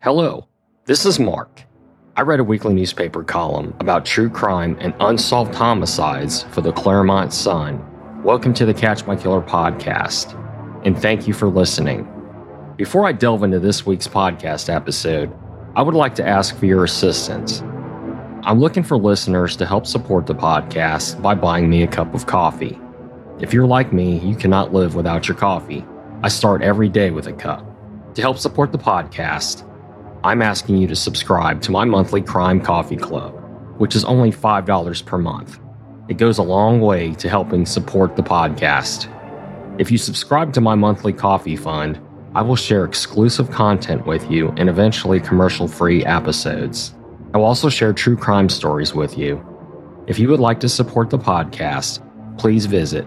Hello, this is Mark. I read a weekly newspaper column about true crime and unsolved homicides for the Claremont Sun. Welcome to the Catch My Killer podcast, and thank you for listening. Before I delve into this week's podcast episode, I would like to ask for your assistance. I'm looking for listeners to help support the podcast by buying me a cup of coffee. If you're like me, you cannot live without your coffee. I start every day with a cup. To help support the podcast, I'm asking you to subscribe to my monthly Crime Coffee Club, which is only $5 per month. It goes a long way to helping support the podcast. If you subscribe to my monthly coffee fund, I will share exclusive content with you and eventually commercial-free episodes. I will also share true crime stories with you. If you would like to support the podcast, please visit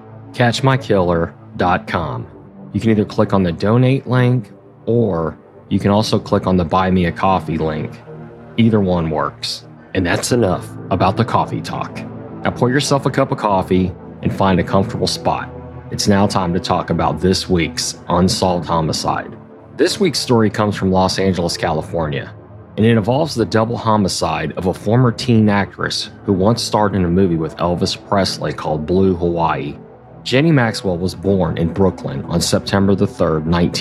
catchmykiller.com. You can either click on the donate link or you can also click on the Buy Me a Coffee link. Either one works. And that's enough about the coffee talk. Now pour yourself a cup of coffee and find a comfortable spot. It's now time to talk about this week's unsolved homicide. This week's story comes from Los Angeles, California, and it involves the double homicide of a former teen actress who once starred in a movie with Elvis Presley called Blue Hawaii. Jenny Maxwell was born in Brooklyn on September the 3rd,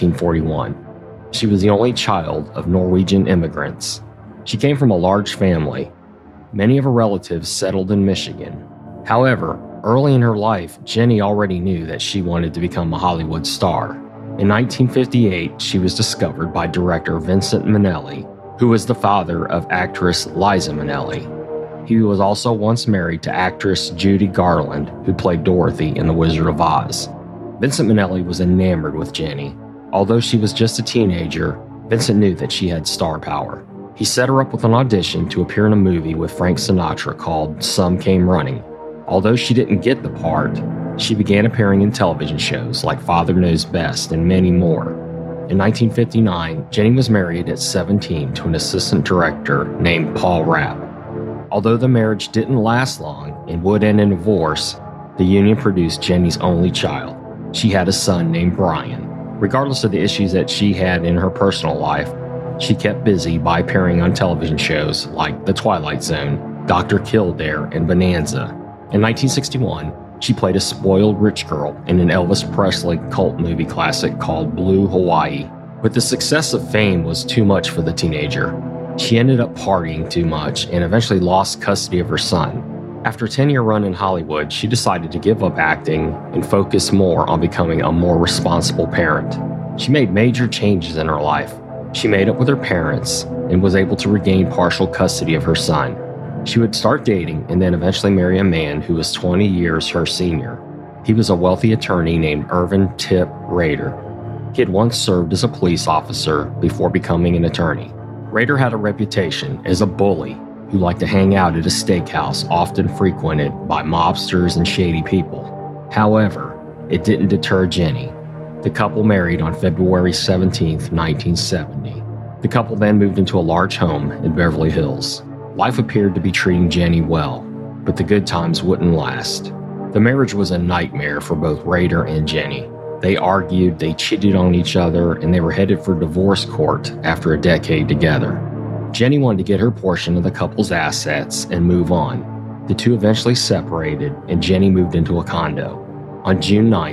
1941. She was the only child of Norwegian immigrants. She came from a large family. Many of her relatives settled in Michigan. However, early in her life, Jenny already knew that she wanted to become a Hollywood star. In 1958, she was discovered by director Vincent Minnelli, who was the father of actress Liza Minnelli. He was also once married to actress Judy Garland, who played Dorothy in The Wizard of Oz. Vincent Minnelli was enamored with Jenny. Although she was just a teenager, Vincent knew that she had star power. He set her up with an audition to appear in a movie with Frank Sinatra called Some Came Running. Although she didn't get the part, she began appearing in television shows like Father Knows Best and many more. In 1959, Jenny was married at 17 to an assistant director named Paul Rapp. Although the marriage didn't last long and would end in divorce, the union produced Jenny's only child. She had a son named Brian. Regardless of the issues that she had in her personal life, she kept busy by appearing on television shows like The Twilight Zone, Dr. Kildare, and Bonanza. In 1961, she played a spoiled rich girl in an Elvis Presley cult movie classic called Blue Hawaii. But the success of fame was too much for the teenager. She ended up partying too much and eventually lost custody of her son. After a 10-year run in Hollywood, she decided to give up acting and focus more on becoming a more responsible parent. She made major changes in her life. She made up with her parents and was able to regain partial custody of her son. She would start dating and then eventually marry a man who was 20 years her senior. He was a wealthy attorney named Irvin Tip Rader. He had once served as a police officer before becoming an attorney. Rader had a reputation as a bully who liked to hang out at a steakhouse often frequented by mobsters and shady people. However, it didn't deter Jenny. The couple married on February 17, 1970. The couple then moved into a large home in Beverly Hills. Life appeared to be treating Jenny well, but the good times wouldn't last. The marriage was a nightmare for both Rader and Jenny. They argued, they cheated on each other, and they were headed for divorce court after a decade together. Jenny wanted to get her portion of the couple's assets and move on. The two eventually separated, and Jenny moved into a condo. On June 9,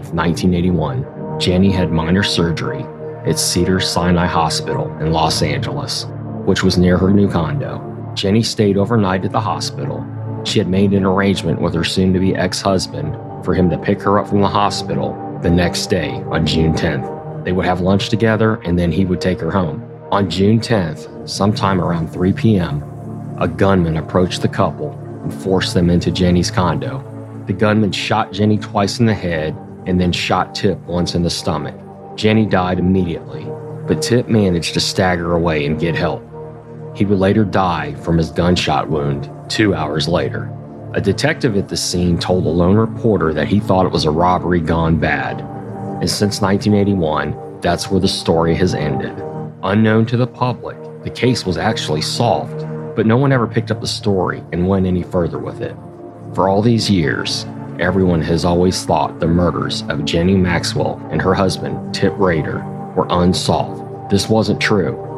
1981, Jenny had minor surgery at Cedars-Sinai Hospital in Los Angeles, which was near her new condo. Jenny stayed overnight at the hospital. She had made an arrangement with her soon-to-be ex-husband for him to pick her up from the hospital the next day on June 10th. They would have lunch together, and then he would take her home. On June 10th, sometime around 3 p.m., a gunman approached the couple and forced them into Jenny's condo. The gunman shot Jenny twice in the head and then shot Tip once in the stomach. Jenny died immediately, but Tip managed to stagger away and get help. He would later die from his gunshot wound 2 hours later. A detective at the scene told a lone reporter that he thought it was a robbery gone bad. And since 1981, that's where the story has ended. Unknown to the public, the case was actually solved, but no one ever picked up the story and went any further with it. For all these years, everyone has always thought the murders of Jenny Maxwell and her husband, Tip Rader, were unsolved. This wasn't true.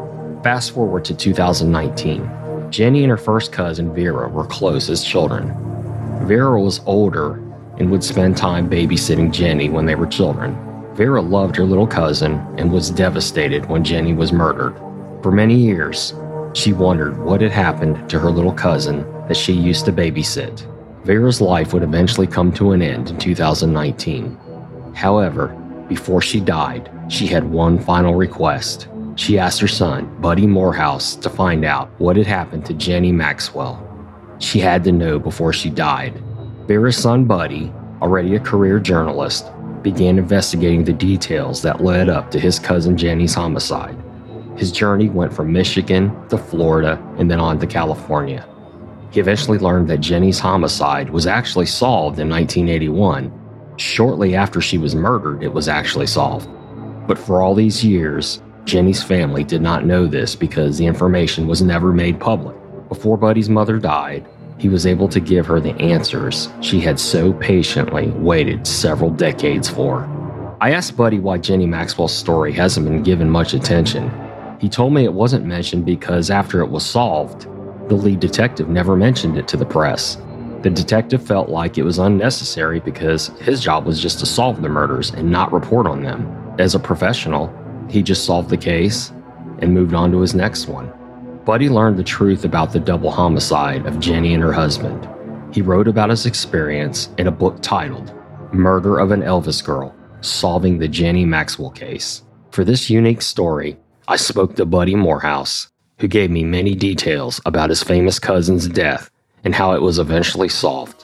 Fast forward to 2019. Jenny and her first cousin, Vera, were close as children. Vera was older and would spend time babysitting Jenny when they were children. Vera loved her little cousin and was devastated when Jenny was murdered. For many years, she wondered what had happened to her little cousin that she used to babysit. Vera's life would eventually come to an end in 2019. However, before she died, she had one final request. She asked her son, Buddy Morehouse, to find out what had happened to Jenny Maxwell. She had to know before she died. Vera's son, Buddy, already a career journalist, began investigating the details that led up to his cousin Jenny's homicide. His journey went from Michigan to Florida and then on to California. He eventually learned that Jenny's homicide was actually solved in 1981. Shortly after she was murdered, it was actually solved. But for all these years, Jenny's family did not know this because the information was never made public. Before Buddy's mother died, he was able to give her the answers she had so patiently waited several decades for. I asked Buddy why Jenny Maxwell's story hasn't been given much attention. He told me it wasn't mentioned because after it was solved, the lead detective never mentioned it to the press. The detective felt like it was unnecessary because his job was just to solve the murders and not report on them. As a professional, he just solved the case and moved on to his next one. Buddy learned the truth about the double homicide of Jenny and her husband. He wrote about his experience in a book titled Murder of an Elvis Girl, Solving the Jenny Maxwell Case. For this unique story, I spoke to Buddy Morehouse, who gave me many details about his famous cousin's death and how it was eventually solved.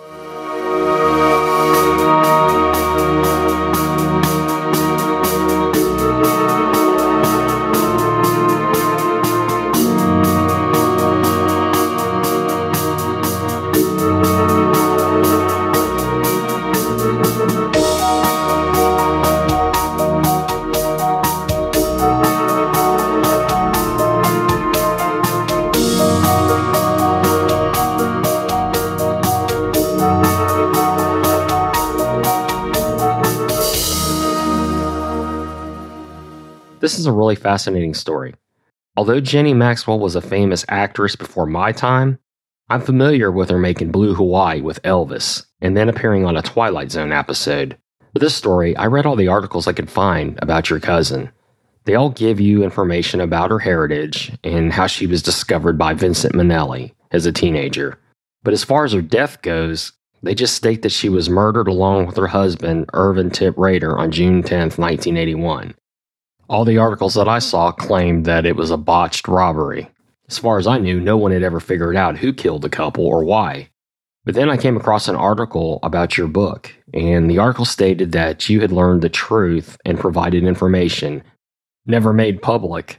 This is a really fascinating story. Although Jenny Maxwell was a famous actress before my time, I'm familiar with her making Blue Hawaii with Elvis and then appearing on a Twilight Zone episode. For this story, I read all the articles I could find about your cousin. They all give you information about her heritage and how she was discovered by Vincent Minnelli as a teenager. But as far as her death goes, they just state that she was murdered along with her husband, Irvin Tip Rader, on June 10, 1981. All the articles that I saw claimed that it was a botched robbery. As far as I knew, no one had ever figured out who killed the couple or why. But then I came across an article about your book, and the article stated that you had learned the truth and provided information never made public.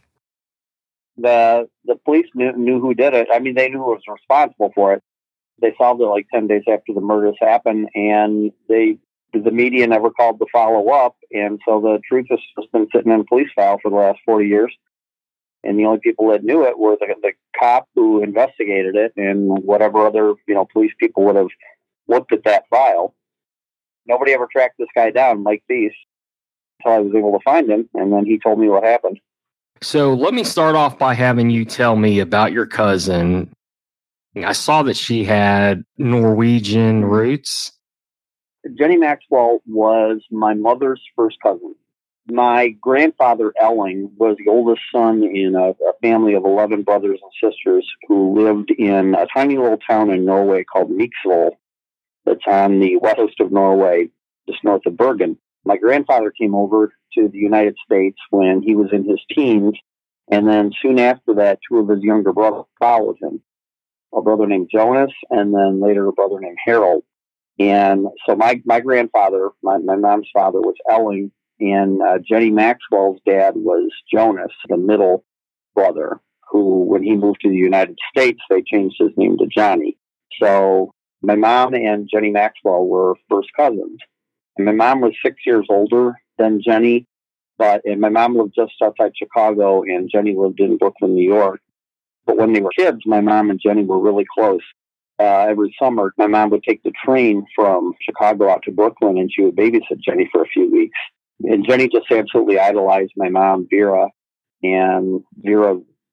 The police knew who did it. I mean, they knew who was responsible for it. They solved it like 10 days after the murders happened, and the media never called to follow up, and so the truth has just been sitting in a police file for the last 40 years. And the only people that knew it were the cop who investigated it and whatever other police people would have looked at that file. Nobody ever tracked this guy down, Mike Thies, until I was able to find him, and then he told me what happened. So let me start off by having you tell me about your cousin. I saw that she had Norwegian roots. Jenny Maxwell was my mother's first cousin. My grandfather, Elling, was the oldest son in a family of 11 brothers and sisters who lived in a tiny little town in Norway called Myksvoll that's on the west coast of Norway, just north of Bergen. My grandfather came over to the United States when he was in his teens, and then soon after that, two of his younger brothers followed him, a brother named Jonas and then later a brother named Harold. And so my grandfather, my mom's father, was Elling, and Jenny Maxwell's dad was Jonas, the middle brother, who, when he moved to the United States, they changed his name to Johnny. So my mom and Jenny Maxwell were first cousins. And my mom was 6 years older than Jenny, and my mom lived just outside Chicago, and Jenny lived in Brooklyn, New York. But when they were kids, my mom and Jenny were really close. Every summer, my mom would take the train from Chicago out to Brooklyn, and she would babysit Jenny for a few weeks. And Jenny just absolutely idolized my mom, Vera. And Vera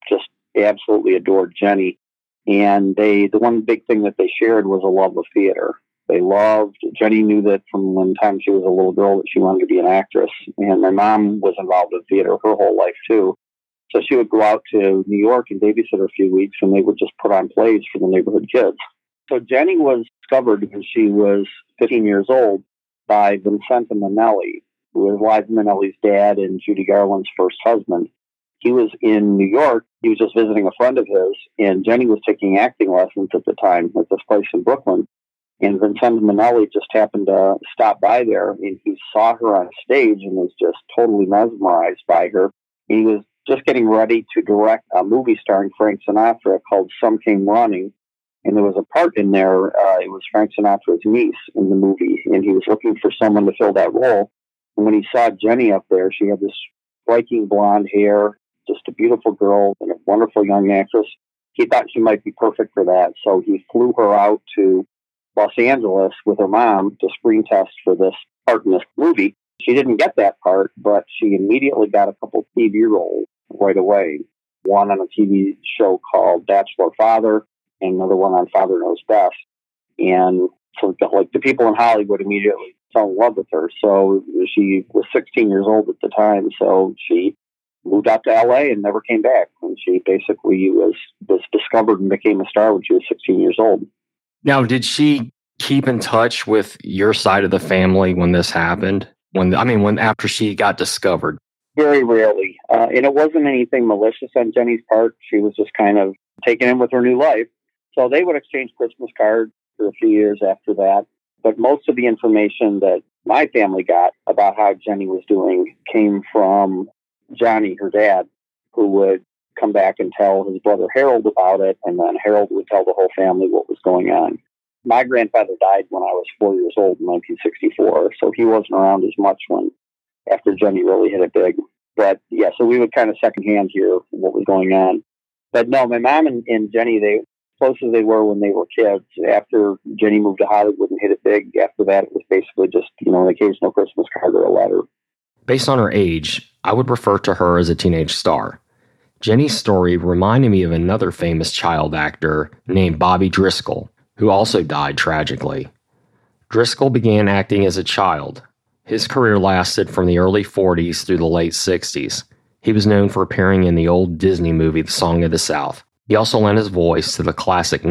absolutely adored Jenny. And the one big thing that they shared was a love of theater. Jenny knew that from when time she was a little girl that she wanted to be an actress. And my mom was involved in theater her whole life too. So she would go out to New York and babysit a few weeks, and they would just put on plays for the neighborhood kids. So Jenny was discovered when she was 15 years old by Vincente Minnelli, who was Liza Minnelli's dad and Judy Garland's first husband. He was in New York. He was just visiting a friend of his, and Jenny was taking acting lessons at the time at this place in Brooklyn. And Vincente Minnelli just happened to stop by there, and he saw her on stage and was just totally mesmerized by her. He was just getting ready to direct a movie starring Frank Sinatra called Some Came Running. And there was a part in there, it was Frank Sinatra's niece in the movie, and he was looking for someone to fill that role. And when he saw Jenny up there, she had this striking blonde hair, just a beautiful girl and a wonderful young actress. He thought she might be perfect for that. So he flew her out to Los Angeles with her mom to screen test for this part in this movie. She didn't get that part, but she immediately got a couple TV roles right away. One on a TV show called Bachelor Father, and another one on Father Knows Best. And so the people in Hollywood immediately fell in love with her. So she was 16 years old at the time. So she moved out to LA and never came back. And she basically was discovered and became a star when she was 16 years old. Now, did she keep in touch with your side of the family when this happened? When after she got discovered? Very rarely. And it wasn't anything malicious on Jenny's part. She was just kind of taken in with her new life. So they would exchange Christmas cards for a few years after that. But most of the information that my family got about how Jenny was doing came from Johnny, her dad, who would come back and tell his brother Harold about it. And then Harold would tell the whole family what was going on. My grandfather died when I was 4 years old in 1964. So he wasn't around as much after Jenny really hit it big. But yeah, so we would kind of secondhand hear what was going on. But no, my mom and Jenny, they close as they were when they were kids. After Jenny moved to Hollywood and hit it big, after that, it was basically just, an occasional Christmas card or a letter. Based on her age, I would refer to her as a teenage star. Jenny's story reminded me of another famous child actor named Bobby Driscoll, who also died tragically. Driscoll began acting as a child. His career lasted from the early 40s through the late 60s. He was known for appearing in the old Disney movie The Song of the South. He also lent his voice to the classic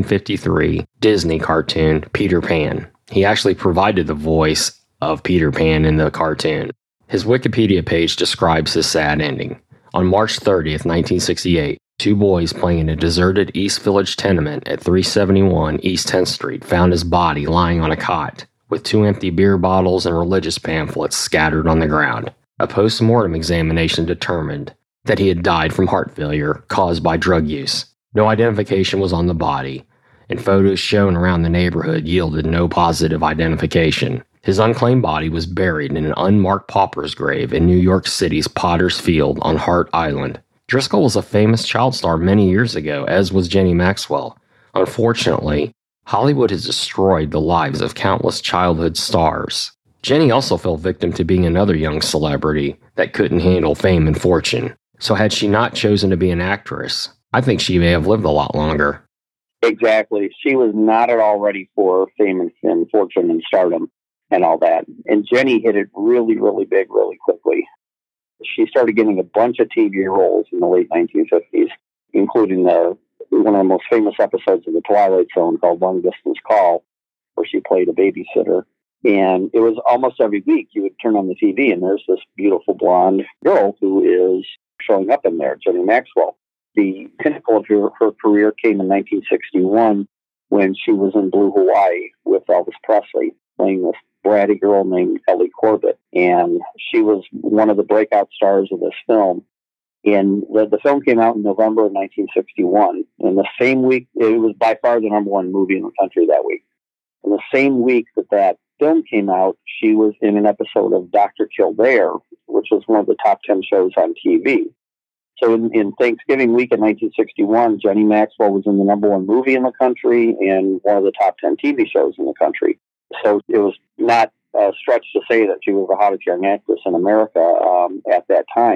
1953 Disney cartoon Peter Pan. He actually provided the voice of Peter Pan in the cartoon. His Wikipedia page describes his sad ending. On March 30th, 1968, two boys playing in a deserted East Village tenement at 371 East 10th Street found his body lying on a cot, with 2 empty beer bottles and religious pamphlets scattered on the ground. A post-mortem examination determined that he had died from heart failure caused by drug use. No identification was on the body, and photos shown around the neighborhood yielded no positive identification. His unclaimed body was buried in an unmarked pauper's grave in New York City's Potter's Field on Hart Island. Driscoll was a famous child star many years ago, as was Jenny Maxwell. Unfortunately, Hollywood has destroyed the lives of countless childhood stars. Jenny also fell victim to being another young celebrity that couldn't handle fame and fortune. So had she not chosen to be an actress, I think she may have lived a lot longer. Exactly. She was not at all ready for fame and fortune and stardom and all that. And Jenny hit it really, really big, really quickly. She started getting a bunch of TV roles in the late 1950s, including one of the most famous episodes of The Twilight Zone called Long Distance Call, where she played a babysitter. And it was almost every week you would turn on the TV and there's this beautiful blonde girl who is showing up in there, Jenny Maxwell. The pinnacle of her career came in 1961 when she was in Blue Hawaii with Elvis Presley, playing this bratty girl named Ellie Corbett. And she was one of the breakout stars of this film. And the film came out in November of 1961. And the same week, it was by far the number one movie in the country that week. And the same week that film came out, she was in an episode of Dr. Kildare, which was one of the top 10 shows on TV. So in Thanksgiving week in 1961, Jenny Maxwell was in the number one movie in the country and one of the top 10 TV shows in the country. So it was not a stretch to say that she was the hottest young actress in America at that time.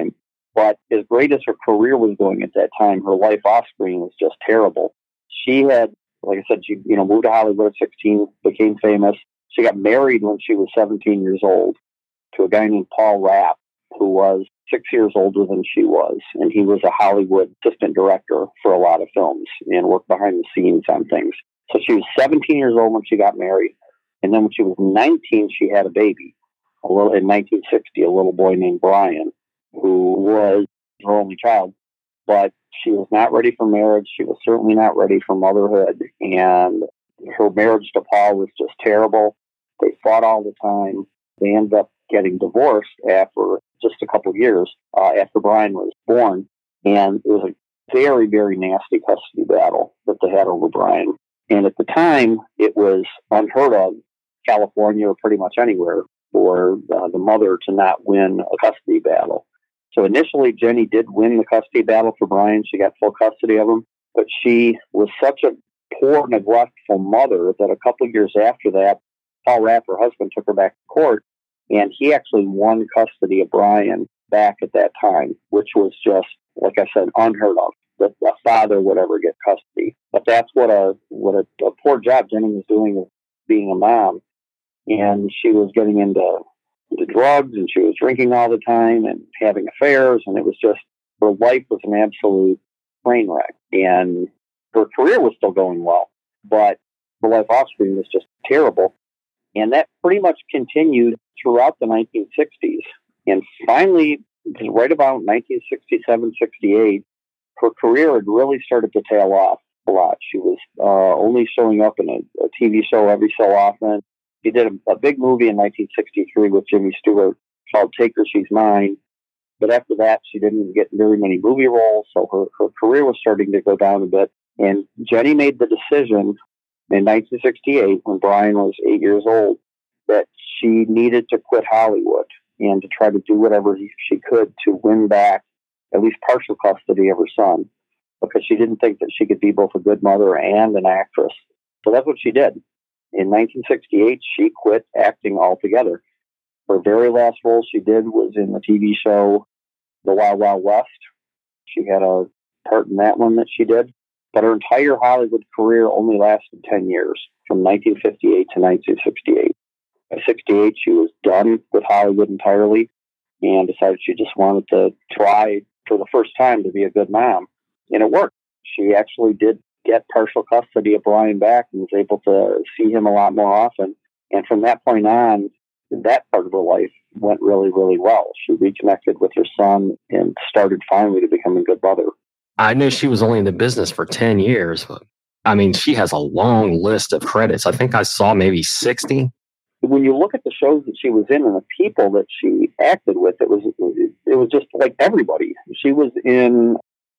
But as great as her career was going at that time, her life off screen was just terrible. She had, like I said, she moved to Hollywood at 16, became famous. She got married when she was 17 years old to a guy named Paul Rapp, who was 6 years older than she was. And he was a Hollywood assistant director for a lot of films and worked behind the scenes on things. So she was 17 years old when she got married. And then when she was 19, she had a baby. In 1960, a little boy named Brian, who was her only child. But she was not ready for marriage. She was certainly not ready for motherhood. And her marriage to Paul was just terrible. They fought all the time. They ended up getting divorced after just a couple of years after Brian was born. And it was a very, very nasty custody battle that they had over Brian. And at the time, it was unheard of, California or pretty much anywhere, for the mother to not win a custody battle. So initially, Jenny did win the custody battle for Brian. She got full custody of him. But she was such a poor, neglectful mother that a couple of years after that, Paul Rapp, her husband, took her back to court. And he actually won custody of Brian back at that time, which was just, like I said, unheard of. That a father would ever get custody. But that's what a poor job Jenny was doing of being a mom. And she was getting into drugs, and she was drinking all the time and having affairs. And it was just, her life was an absolute train wreck. And her career was still going well, but her life off screen was just terrible. And that pretty much continued throughout the 1960s. And finally, right about 1967, 68, her career had really started to tail off a lot. She was only showing up in a TV show every so often. She did a big movie in 1963 with Jimmy Stewart called Take Her, She's Mine. But after that, she didn't get very many movie roles, so her career was starting to go down a bit. And Jenny made the decision in 1968, when Brian was 8 years old, that she needed to quit Hollywood and to try to do whatever she could to win back at least partial custody of her son, because she didn't think that she could be both a good mother and an actress. So that's what she did. In 1968, she quit acting altogether. Her very last role she did was in the TV show The Wild Wild West. She had a part in that one that she did. But her entire Hollywood career only lasted 10 years, from 1958 to 1968. By 68, she was done with Hollywood entirely and decided she just wanted to try for the first time to be a good mom. And it worked. She actually did get partial custody of Brian back and was able to see him a lot more often. And from that point on, that part of her life went really, really well. She reconnected with her son and started finally to become a good mother. I knew she was only in the business for 10 years, but I mean, she has a long list of credits. I think I saw maybe 60. When you look at the shows that she was in and the people that she acted with, it was just like everybody. She was in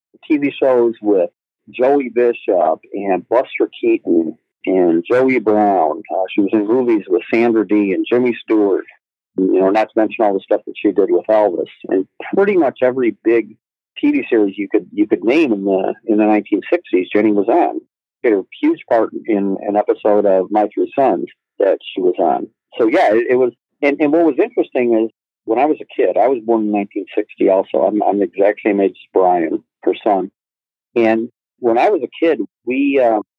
TV shows with Joey Bishop and Buster Keaton and Joey Brown. She was in movies with Sandra Dee and Jimmy Stewart. Not to mention all the stuff that she did with Elvis. And pretty much every big TV series you could name in the 1960s, Jenny was on. She had a huge part in an episode of My Three Sons that she was on. So yeah, it was. And what was interesting is, when I was a kid, I was born in 1960 also. I'm the exact same age as Brian, her son. And when I was a kid, we,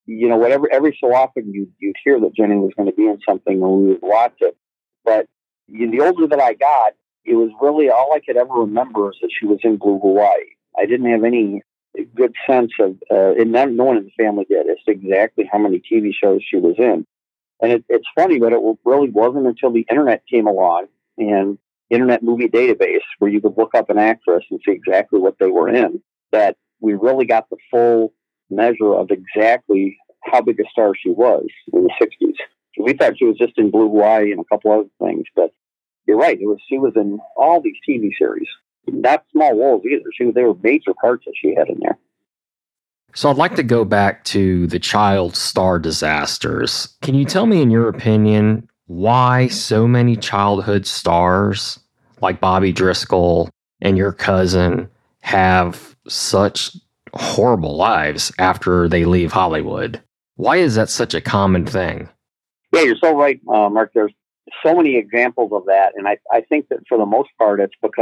every so often you'd hear that Jenny was going to be in something and we would watch it. But the older that I got, it was really all I could ever remember is that she was in Blue Hawaii. I didn't have any good sense of, and no one in the family did, as to exactly how many TV shows she was in. And it's funny, but it really wasn't until the internet came along and Internet Movie Database, where you could look up an actress and see exactly what they were in, that we really got the full measure of exactly how big a star she was in the 60s. So we thought she was just in Blue Hawaii and a couple other things, but you're right. She was in all these TV series. Not small roles either. They were major parts that she had in there. So I'd like to go back to the child star disasters. Can you tell me, in your opinion, why so many childhood stars like Bobby Driscoll and your cousin have such horrible lives after they leave Hollywood? Why is that such a common thing? Yeah, you're so right, Mark. There's so many examples of that. And I think that for the most part, it's because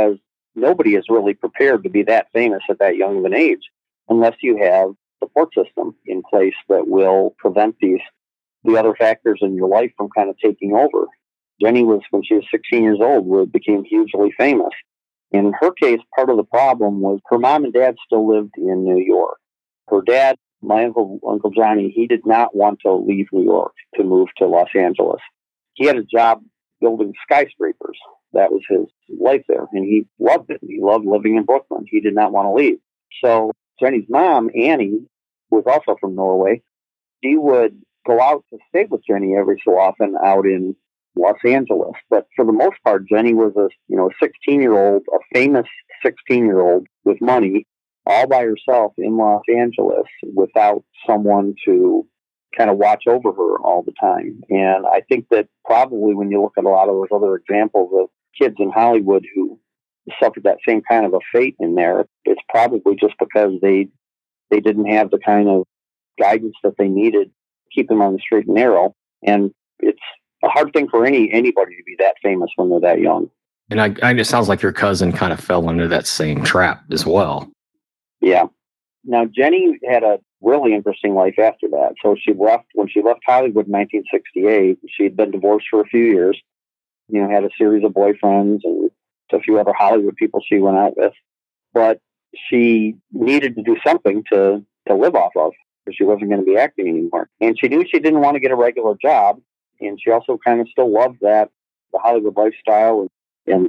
nobody is really prepared to be that famous at that young of an age unless you have support system in place that will prevent the other factors in your life from kind of taking over. Jenny was, when she was 16 years old, became hugely famous. In her case, part of the problem was her mom and dad still lived in New York. Her dad, my Uncle Johnny, he did not want to leave New York to move to Los Angeles. He had a job building skyscrapers. That was his life there, and he loved it. He loved living in Brooklyn. He did not want to leave. So Jenny's mom, Annie, who was also from Norway, she would go out to stay with Jenny every so often out in Los Angeles. But for the most part, Jenny was a 16-year-old, a famous 16-year-old with money, all by herself in Los Angeles without someone to kind of watch over her all the time. And I think that probably when you look at a lot of those other examples of kids in Hollywood who suffered that same kind of a fate in there, it's probably just because they didn't have the kind of guidance that they needed to keep them on the straight and narrow. And it's a hard thing for anybody to be that famous when they're that young. And it sounds like your cousin kind of fell under that same trap as well. Yeah. Now, Jenny had a really interesting life after that. So when she left Hollywood in 1968, she'd been divorced for a few years, had a series of boyfriends and a few other Hollywood people she went out with. But she needed to do something to live off of, because she wasn't going to be acting anymore. And she knew she didn't want to get a regular job. And she also kind of still loved the Hollywood lifestyle and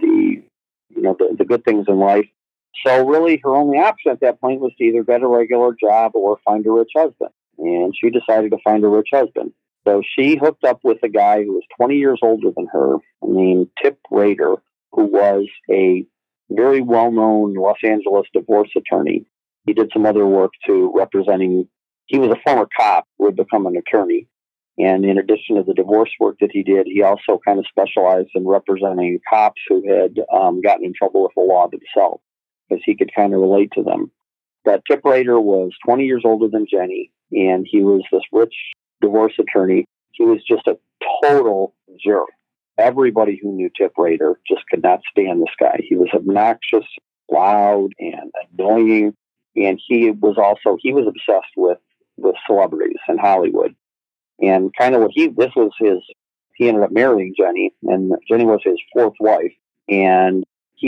the good things in life. So really her only option at that point was to either get a regular job or find a rich husband. And she decided to find a rich husband. So she hooked up with a guy who was 20 years older than her, named Tip Rader, who was a very well-known Los Angeles divorce attorney. He did some other work too, he was a former cop who had become an attorney. And in addition to the divorce work that he did, he also kind of specialized in representing cops who had gotten in trouble with the law themselves, because he could kind of relate to them. But Tip Rader was 20 years older than Jenny, and he was this rich divorce attorney. He was just a total jerk. Everybody who knew Tip Rader just could not stand this guy. He was obnoxious, loud, and annoying. And he was obsessed with celebrities in Hollywood. And kind of he ended up marrying Jenny, and Jenny was his fourth wife. And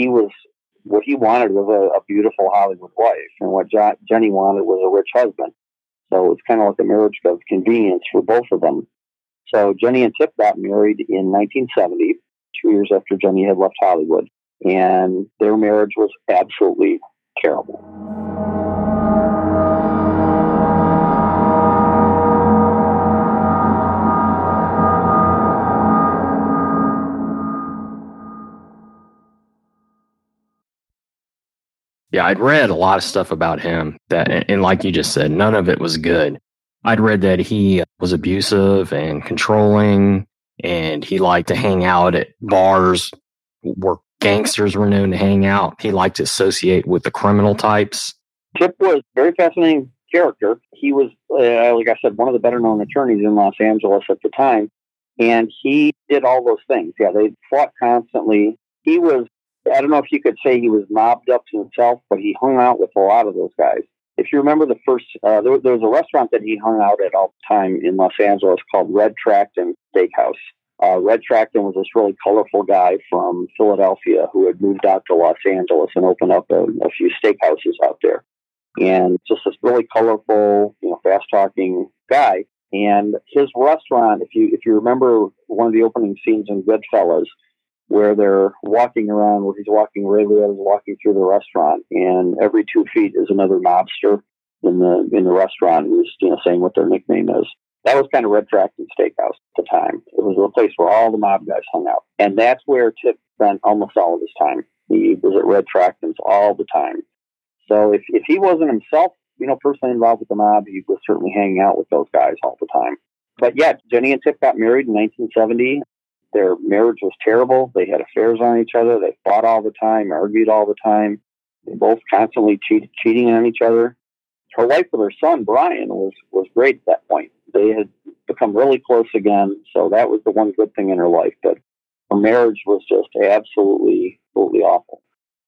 what he wanted was a beautiful Hollywood wife, and what Jenny wanted was a rich husband. So it's kind of like a marriage of convenience for both of them. So Jenny and Tip got married in 1970, 2 years after Jenny had left Hollywood, and their marriage was absolutely terrible. Yeah, I'd read a lot of stuff about him and like you just said, none of it was good. I'd read that he was abusive and controlling, and he liked to hang out at bars where gangsters were known to hang out. He liked to associate with the criminal types. Tip was a very fascinating character. He was, like I said, one of the better known attorneys in Los Angeles at the time, and he did all those things. Yeah, they fought constantly. I don't know if you could say he was mobbed up to himself, but he hung out with a lot of those guys. If you remember there was a restaurant that he hung out at all the time in Los Angeles called Red Tracton Steakhouse. Red Tracton was this really colorful guy from Philadelphia who had moved out to Los Angeles and opened up a few steakhouses out there. And just this really colorful, fast-talking guy. And his restaurant, if you remember one of the opening scenes in Goodfellas, where they're walking around, where he's walking, Ray Liotta is walking through the restaurant, and every 2 feet is another mobster in the restaurant who's saying what their nickname is. That was kind of Red Tracton Steakhouse at the time. It was a place where all the mob guys hung out, and that's where Tip spent almost all of his time. He was at Red Tracton's all the time. So if he wasn't himself, personally involved with the mob, he was certainly hanging out with those guys all the time. But yeah, Jenny and Tip got married in 1970. Their marriage was terrible. They had affairs on each other. They fought all the time, argued all the time. They both constantly cheating on each other. Her life with her son, Brian, was great at that point. They had become really close again, so that was the one good thing in her life. But her marriage was just absolutely awful.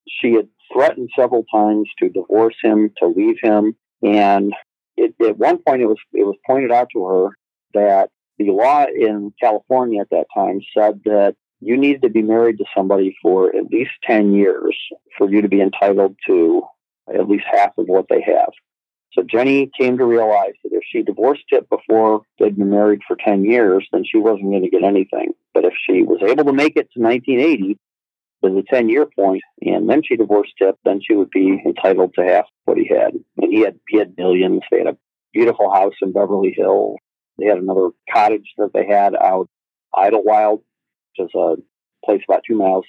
She had threatened several times to divorce him, to leave him. And at one point, it was pointed out to her that the law in California at that time said that you needed to be married to somebody for at least 10 years for you to be entitled to at least half of what they have. So Jenny came to realize that if she divorced Tip before they'd been married for 10 years, then she wasn't going to get anything. But if she was able to make it to 1980, to the 10-year point, and then she divorced Tip, then she would be entitled to half what he had. And he had millions. They had a beautiful house in Beverly Hills. They had another cottage that they had out Idlewild, which is a place about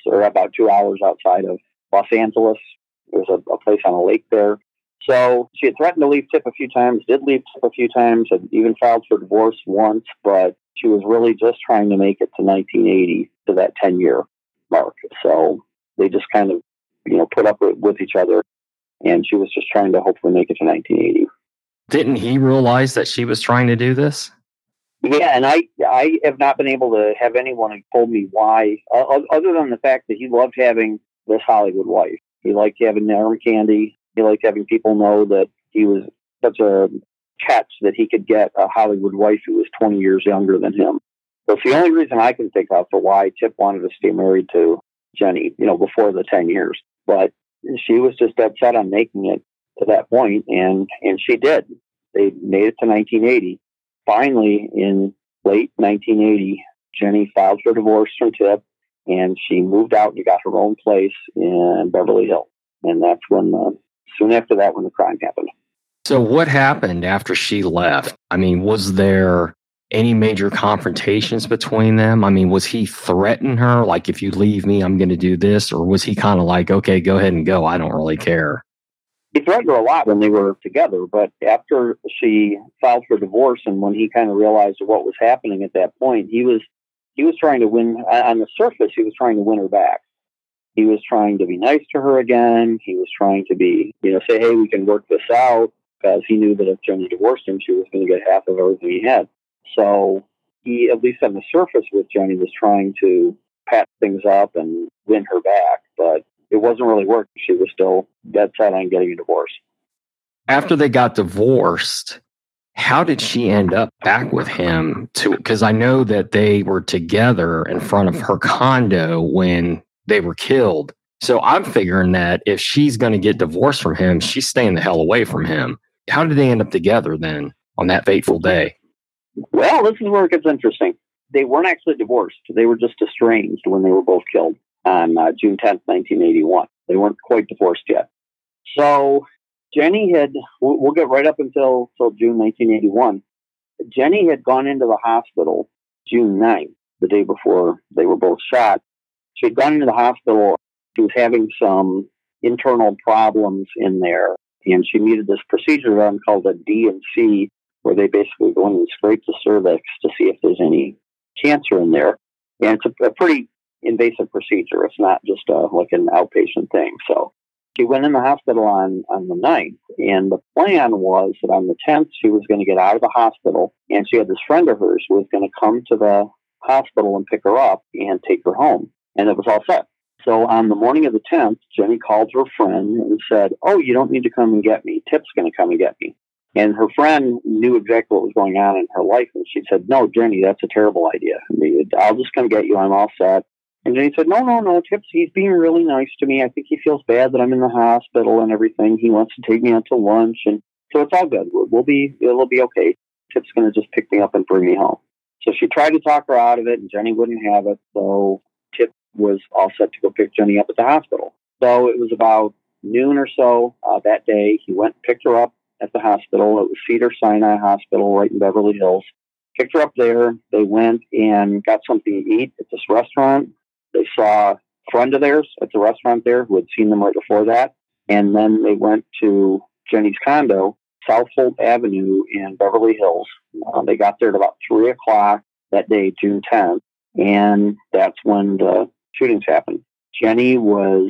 2 hours outside of Los Angeles. There's a place on a lake there. So she had threatened to leave Tip a few times, did leave Tip a few times, and even filed for divorce once, but she was really just trying to make it to 1980, to that 10-year mark. So they just kind of, put up with each other, and she was just trying to hopefully make it to 1980. Didn't he realize that she was trying to do this? Yeah, and I have not been able to have anyone who told me why, other than the fact that he loved having this Hollywood wife. He liked having arm candy. He liked having people know that he was such a catch that he could get a Hollywood wife who was 20 years younger than him. That's the only reason I can think of for why Tip wanted to stay married to Jenny, before the 10 years. But she was just dead set on making it to that point, and she did. They made it to 1980. Finally, in late 1980, Jenny filed for divorce from Tip, and she moved out and got her own place in Beverly Hills. And that's when, soon after that, when the crime happened. So what happened after she left? I mean, was there any major confrontations between them? I mean, was he threatening her? Like, if you leave me, I'm going to do this? Or was he kind of like, okay, go ahead and go. I don't really care. He threatened her a lot when they were together, but after she filed for divorce and when he kind of realized what was happening at that point, he was trying to win. On the surface, he was trying to win her back. He was trying to be nice to her again. He was trying to be, say, hey, we can work this out, because he knew that if Jenny divorced him, she was going to get half of everything he had. So he, at least on the surface with Jenny, was trying to patch things up and win her back, but it wasn't really working. She was still dead set on getting a divorce. After they got divorced, how did she end up back with him? Because I know that they were together in front of her condo when they were killed. So I'm figuring that if she's going to get divorced from him, she's staying the hell away from him. How did they end up together then on that fateful day? Well, this is where it gets interesting. They weren't actually divorced. They were just estranged when they were both killed on June 10th, 1981. They weren't quite divorced yet. So Jenny we'll get right up until June 1981. Jenny had gone into the hospital June 9th, the day before they were both shot. She had gone into the hospital. She was having some internal problems in there, and she needed this procedure done called a D&C, where they basically go in and scrape the cervix to see if there's any cancer in there. And it's a pretty invasive procedure. It's not just like an outpatient thing. So she went in the hospital on the 9th, and the plan was that on the 10th, she was going to get out of the hospital, and she had this friend of hers who was going to come to the hospital and pick her up and take her home. And it was all set. So on the morning of the 10th, Jenny called her friend and said, oh, you don't need to come and get me. Tip's going to come and get me. And her friend knew exactly what was going on in her life. And she said, no, Jenny, that's a terrible idea. I'll just come get you. I'm all set. And Jenny said, no, Tip's, he's being really nice to me. I think he feels bad that I'm in the hospital and everything. He wants to take me out to lunch. And so it's all good. It'll be okay. Tip's going to just pick me up and bring me home. So she tried to talk her out of it, and Jenny wouldn't have it. So Tip was all set to go pick Jenny up at the hospital. So it was about noon or so that day. He went and picked her up at the hospital. It was Cedars-Sinai Hospital right in Beverly Hills. Picked her up there. They went and got something to eat at this restaurant. They saw a friend of theirs at the restaurant there who had seen them right before that. And then they went to Jenny's condo, South Holt Avenue in Beverly Hills. They got there at about 3 o'clock that day, June 10th. And that's when the shootings happened. They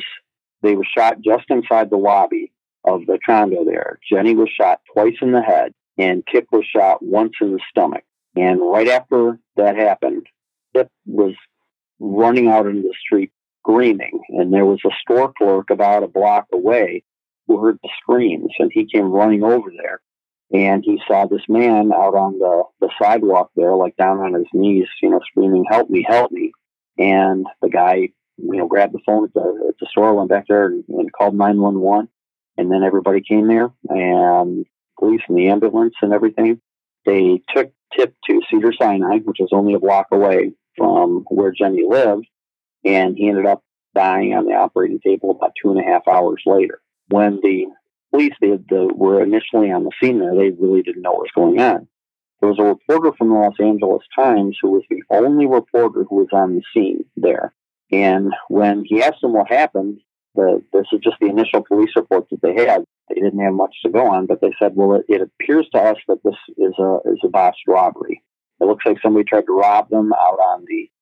were shot just inside the lobby of the condo there. Jenny was shot twice in the head, and Tip was shot once in the stomach. And right after that happened, Tip was running out into the street, screaming. And there was a store clerk about a block away who heard the screams, and he came running over there. And he saw this man out on the sidewalk there, like down on his knees, screaming, "Help me, help me." And the guy, grabbed the phone at the store, went back there and called 911. And then everybody came there, and police and the ambulance and everything. They took Tip to Cedars-Sinai, which is only a block away from where Jenny lived. And he ended up dying on the operating table about 2.5 hours later. When the police were initially on the scene there, they really didn't know what was going on. There was a reporter from the Los Angeles Times who was the only reporter who was on the scene there. And when he asked them what happened, this is just the initial police report that they had. They didn't have much to go on, but they said, well, it appears to us that this is a botched robbery. It looks like somebody tried to rob them out on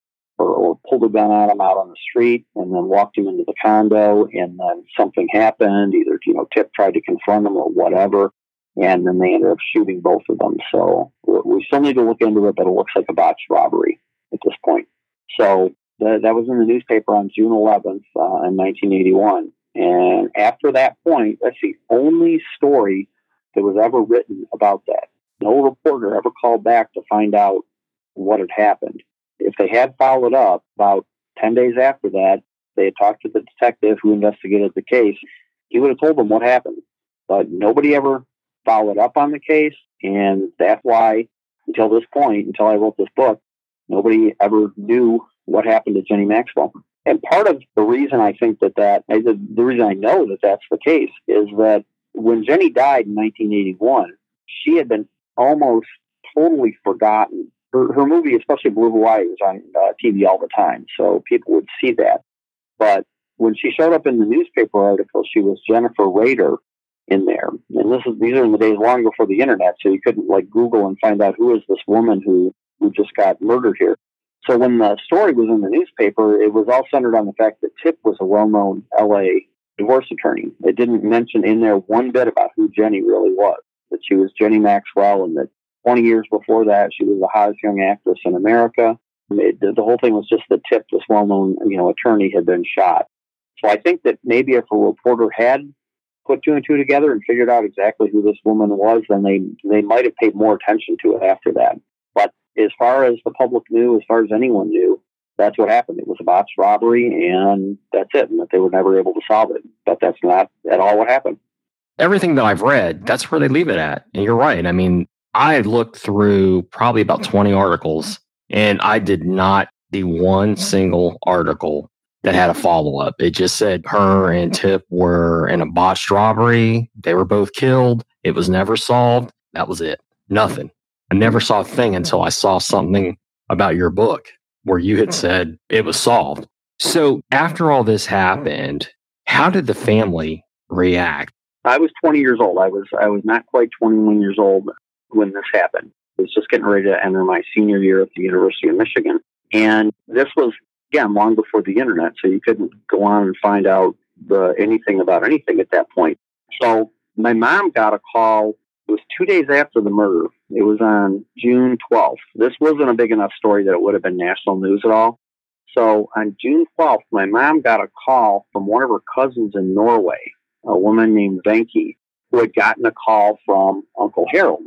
or pulled a gun on him out on the street and then walked him into the condo, and then something happened. Either, Tip tried to confront him or whatever, and then they ended up shooting both of them. So we still need to look into it, but it looks like a botched robbery at this point. So that was in the newspaper on June 11th in 1981. And after that point, that's the only story that was ever written about that. No reporter ever called back to find out what had happened. If they had followed up about 10 days after that, they had talked to the detective who investigated the case, he would have told them what happened. But nobody ever followed up on the case, and that's why, until this point, until I wrote this book, nobody ever knew what happened to Jenny Maxwell. And part of the reason I think the reason I know that that's the case is that when Jenny died in 1981, she had been almost totally forgotten. Her movie, especially Blue Hawaii, was on TV all the time, so people would see that. But when she showed up in the newspaper article, she was Jennifer Rader in there. And these are in the days long before the internet, so you couldn't Google and find out who is this woman who just got murdered here. So when the story was in the newspaper, it was all centered on the fact that Tip was a well-known LA divorce attorney. It didn't mention in there one bit about who Jenny really was, that she was Jenny Maxwell, and that 20 years before that, she was the hottest young actress in America. The whole thing was just that Tip, this well-known attorney, had been shot. So I think that maybe if a reporter had put two and two together and figured out exactly who this woman was, then they might have paid more attention to it after that. But as far as the public knew, as far as anyone knew, that's what happened. It was a botched robbery, and that's it, and that they were never able to solve it. But that's not at all what happened. Everything that I've read, that's where they leave it at. And you're right. I mean, I looked through probably about 20 articles, and I did not see one single article that had a follow-up. It just said her and Tip were in a botched robbery. They were both killed. It was never solved. That was it. Nothing. I never saw a thing until I saw something about your book where you had said it was solved. So after all this happened, how did the family react? I was 20 years old. I was not quite 21 years old when this happened. I was just getting ready to enter my senior year at the University of Michigan. And this was, again, long before the internet, so you couldn't go on and find out anything about anything at that point. So my mom got a call. It was 2 days after the murder. It was on June 12th. This wasn't a big enough story that it would have been national news at all. So on June 12th, my mom got a call from one of her cousins in Norway, a woman named Venki, who had gotten a call from Uncle Harold.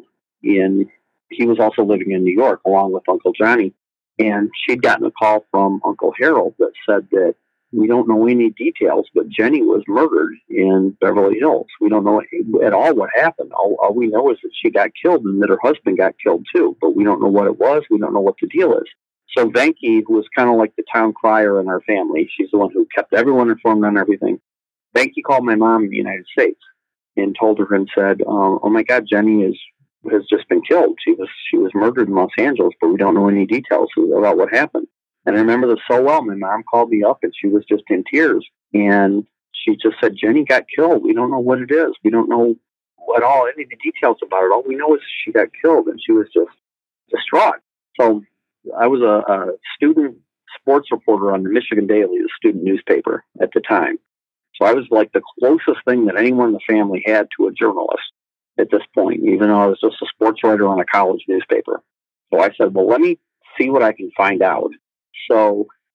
He was also living in New York along with Uncle Johnny. And she'd gotten a call from Uncle Harold that said that we don't know any details, but Jenny was murdered in Beverly Hills. We don't know at all what happened. All we know is that she got killed and that her husband got killed too, but we don't know what it was. We don't know what the deal is. So Venki, who was kind of like the town crier in our family, she's the one who kept everyone informed on everything. Venki called my mom in the United States and told her and said, oh my God, Jenny has just been killed. She was murdered in Los Angeles, but we don't know any details about what happened. And I remember this so well. My mom called me up and she was just in tears. And she just said, Jenny got killed. We don't know what it is. We don't know at all any of the details about it. All we know is she got killed, and she was just distraught. So I was a student sports reporter on the Michigan Daily, the student newspaper at the time. So I was like the closest thing that anyone in the family had to a journalist at this point, even though I was just a sports writer on a college newspaper. So I said, well, let me see what I can find out. So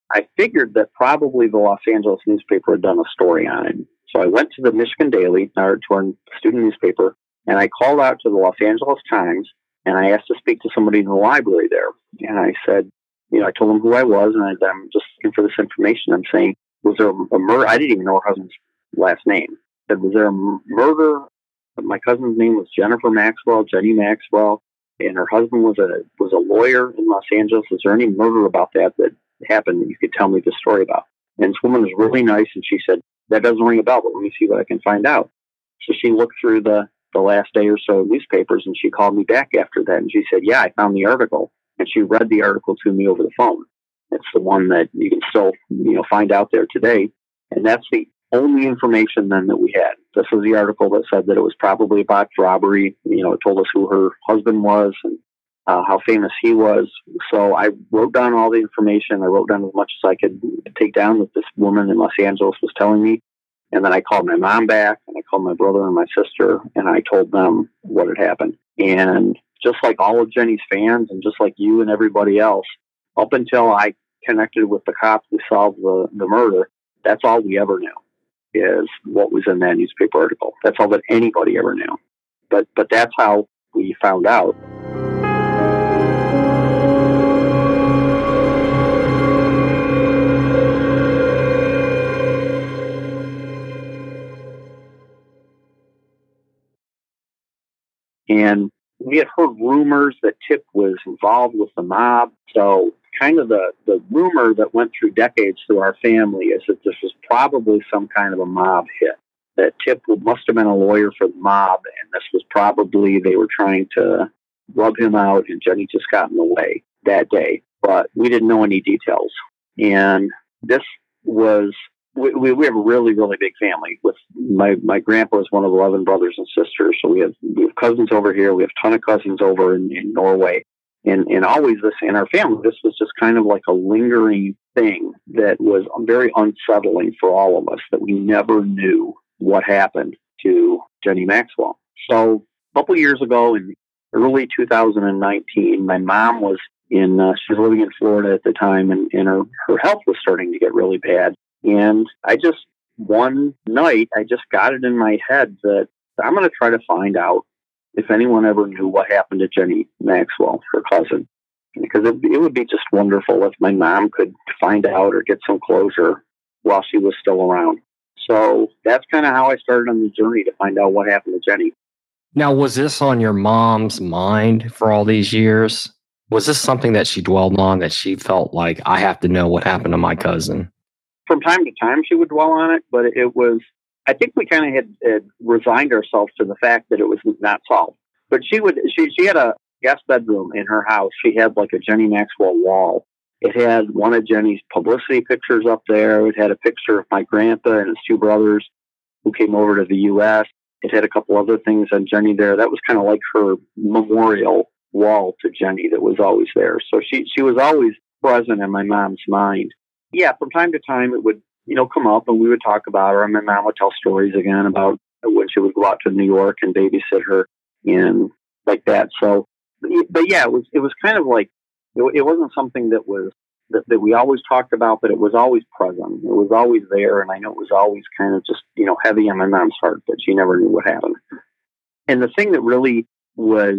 I figured that probably the Los Angeles newspaper had done a story on it. So I went to the Michigan Daily, to our student newspaper, and I called out to the Los Angeles Times, and I asked to speak to somebody in the library there. And I said, I told them who I was, and I'm just looking for this information. I'm saying, was there a murder? I didn't even know her husband's last name. I said, was there a murder? My cousin's name was Jennifer Maxwell, Jenny Maxwell, and her husband was a lawyer in Los Angeles. Is there any murder about that happened that you could tell me the story about? And this woman was really nice, and she said, that doesn't ring a bell, but let me see what I can find out. So she looked through the last day or so of newspapers, and she called me back after that, and she said, yeah, I found the article. And she read the article to me over the phone. It's the one that you can still, find out there today. And that's the only information then that we had. This was the article that said that it was probably a botched robbery. It told us who her husband was and how famous he was. So I wrote down all the information. I wrote down as much as I could take down that this woman in Los Angeles was telling me. And then I called my mom back, and I called my brother and my sister, and I told them what had happened. And just like all of Jenny's fans, and just like you and everybody else, up until I connected with the cops who solved the murder, that's all we ever knew, is what was in that newspaper article. That's all that anybody ever knew. But that's how we found out. And we had heard rumors that Tip was involved with the mob. So kind of the rumor that went through decades through our family is that this was probably some kind of a mob hit, that Tip must have been a lawyer for the mob, and this was probably, they were trying to rub him out, and Jenny just got in the way that day. But we didn't know any details. And this was... We have a really, really big family. With my grandpa is one of 11 brothers and sisters. So we have cousins over here. We have a ton of cousins over in Norway. And always this in our family, this was just kind of like a lingering thing that was very unsettling for all of us, that we never knew what happened to Jenny Maxwell. So a couple of years ago, in early 2019, my mom was she was living in Florida at the time, and her health was starting to get really bad. And one night, I just got it in my head that I'm going to try to find out if anyone ever knew what happened to Jenny Maxwell, her cousin. Because it would be just wonderful if my mom could find out or get some closure while she was still around. So that's kind of how I started on the journey to find out what happened to Jenny. Now, was this on your mom's mind for all these years? Was this something that she dwelled on, that she felt like, I have to know what happened to my cousin? From time to time, she would dwell on it, but it was, I think we kind of had resigned ourselves to the fact that it was not solved. But she had a guest bedroom in her house. She had like a Jenny Maxwell wall. It had one of Jenny's publicity pictures up there. It had a picture of my grandpa and his two brothers who came over to the U.S. It had a couple other things on Jenny there. That was kind of like her memorial wall to Jenny that was always there. So she was always present in my mom's mind. Yeah, from time to time it would, come up and we would talk about her, and my mom would tell stories again about when she would go out to New York and babysit her and like that. So, but yeah, it was kind of like, it wasn't something that was, that we always talked about, but it was always present. It was always there. And I know it was always kind of just, heavy on my mom's heart that she never knew what happened. And the thing that really was,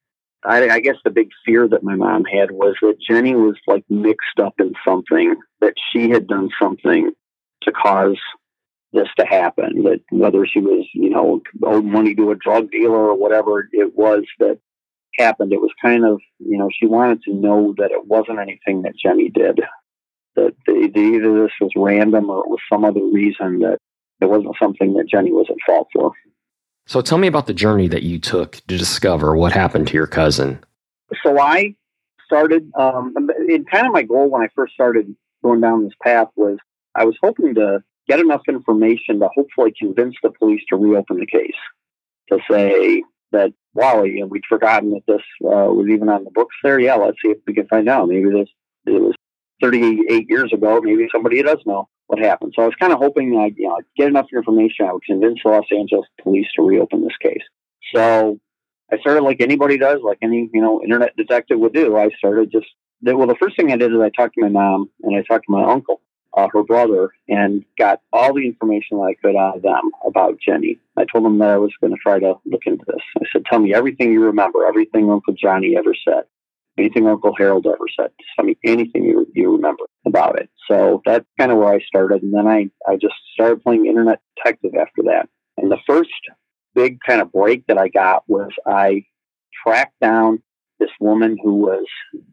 I guess the big fear that my mom had was that Jenny was like mixed up in something, that she had done something to cause this to happen, that whether she was, owed money to a drug dealer or whatever it was that happened, it was kind of, she wanted to know that it wasn't anything that Jenny did, that either this was random or it was some other reason, that it wasn't something that Jenny was at fault for. So tell me about the journey that you took to discover what happened to your cousin. So I started, kind of my goal when I first started going down this path was I was hoping to get enough information to hopefully convince the police to reopen the case, to say that, wow, we'd forgotten that this was even on the books there. Yeah, let's see if we can find out. Maybe it was 38 years ago. Maybe somebody does know what happened. So I was kind of hoping I'd get enough information. I would convince the Los Angeles police to reopen this case. So I started like anybody does, like any internet detective would do. I started just the first thing I did is I talked to my mom and I talked to my uncle, her brother, and got all the information that I could out of them about Jenny. I told them that I was going to try to look into this. I said, tell me everything you remember, everything Uncle Johnny ever said, anything Uncle Harold ever said. Just tell me anything you remember about it. So that's kind of where I started. And then I just started playing Internet Detective after that. And the first big kind of break that I got was I tracked down this woman who was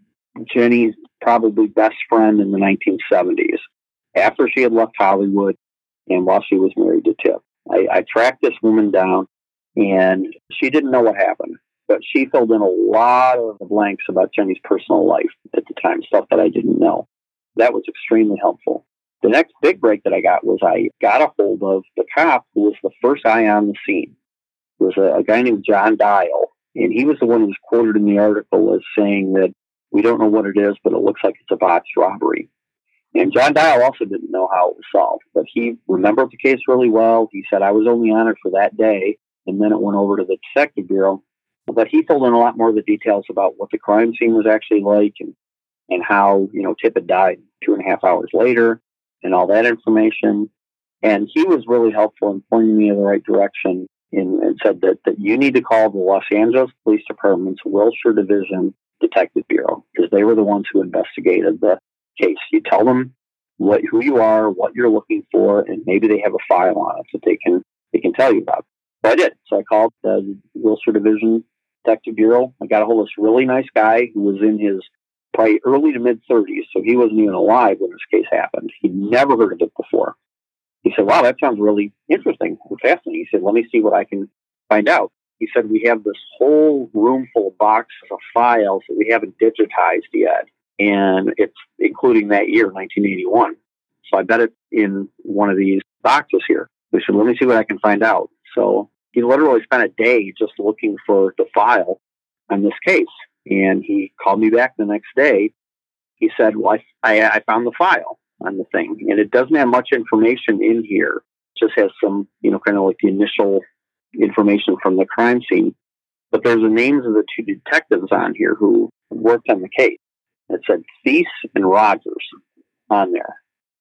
Jenny's probably best friend in the 1970s. After she had left Hollywood and while she was married to Tip, I tracked this woman down, and she didn't know what happened, but she filled in a lot of the blanks about Jenny's personal life at the time, stuff that I didn't know. That was extremely helpful. The next big break that I got was I got a hold of the cop who was the first eye on the scene. It was a guy named John Dial, and he was the one who was quoted in the article as saying that we don't know what it is, but it looks like it's a botched robbery. And John Dial also didn't know how it was solved, but he remembered the case really well. He said, I was only on it for that day, and then it went over to the Detective Bureau. But he filled in a lot more of the details about what the crime scene was actually like and how, Tip had died 2.5 hours later and all that information. And he was really helpful in pointing me in the right direction and said that you need to call the Los Angeles Police Department's Wilshire Division Detective Bureau, because they were the ones who investigated the case. You tell them who you are, what you're looking for, and maybe they have a file on it that they can tell you about. So I did. So I called the Wilshire Division Detective Bureau. I got a hold of this really nice guy who was in his probably early to mid 30s, so he wasn't even alive when this case happened. He'd never heard of it before. He said, wow, that sounds really interesting and fascinating. He said, let me see what I can find out. He said, we have this whole room full of boxes of files that we haven't digitized yet. And it's including that year, 1981. So I bet it's in one of these boxes here. He said, let me see what I can find out. So he literally spent a day just looking for the file on this case. And he called me back the next day. He said, well, I found the file on the thing. And it doesn't have much information in here. It just has some, kind of like the initial information from the crime scene. But there's the names of the two detectives on here who worked on the case. It said Thies and Rogers on there.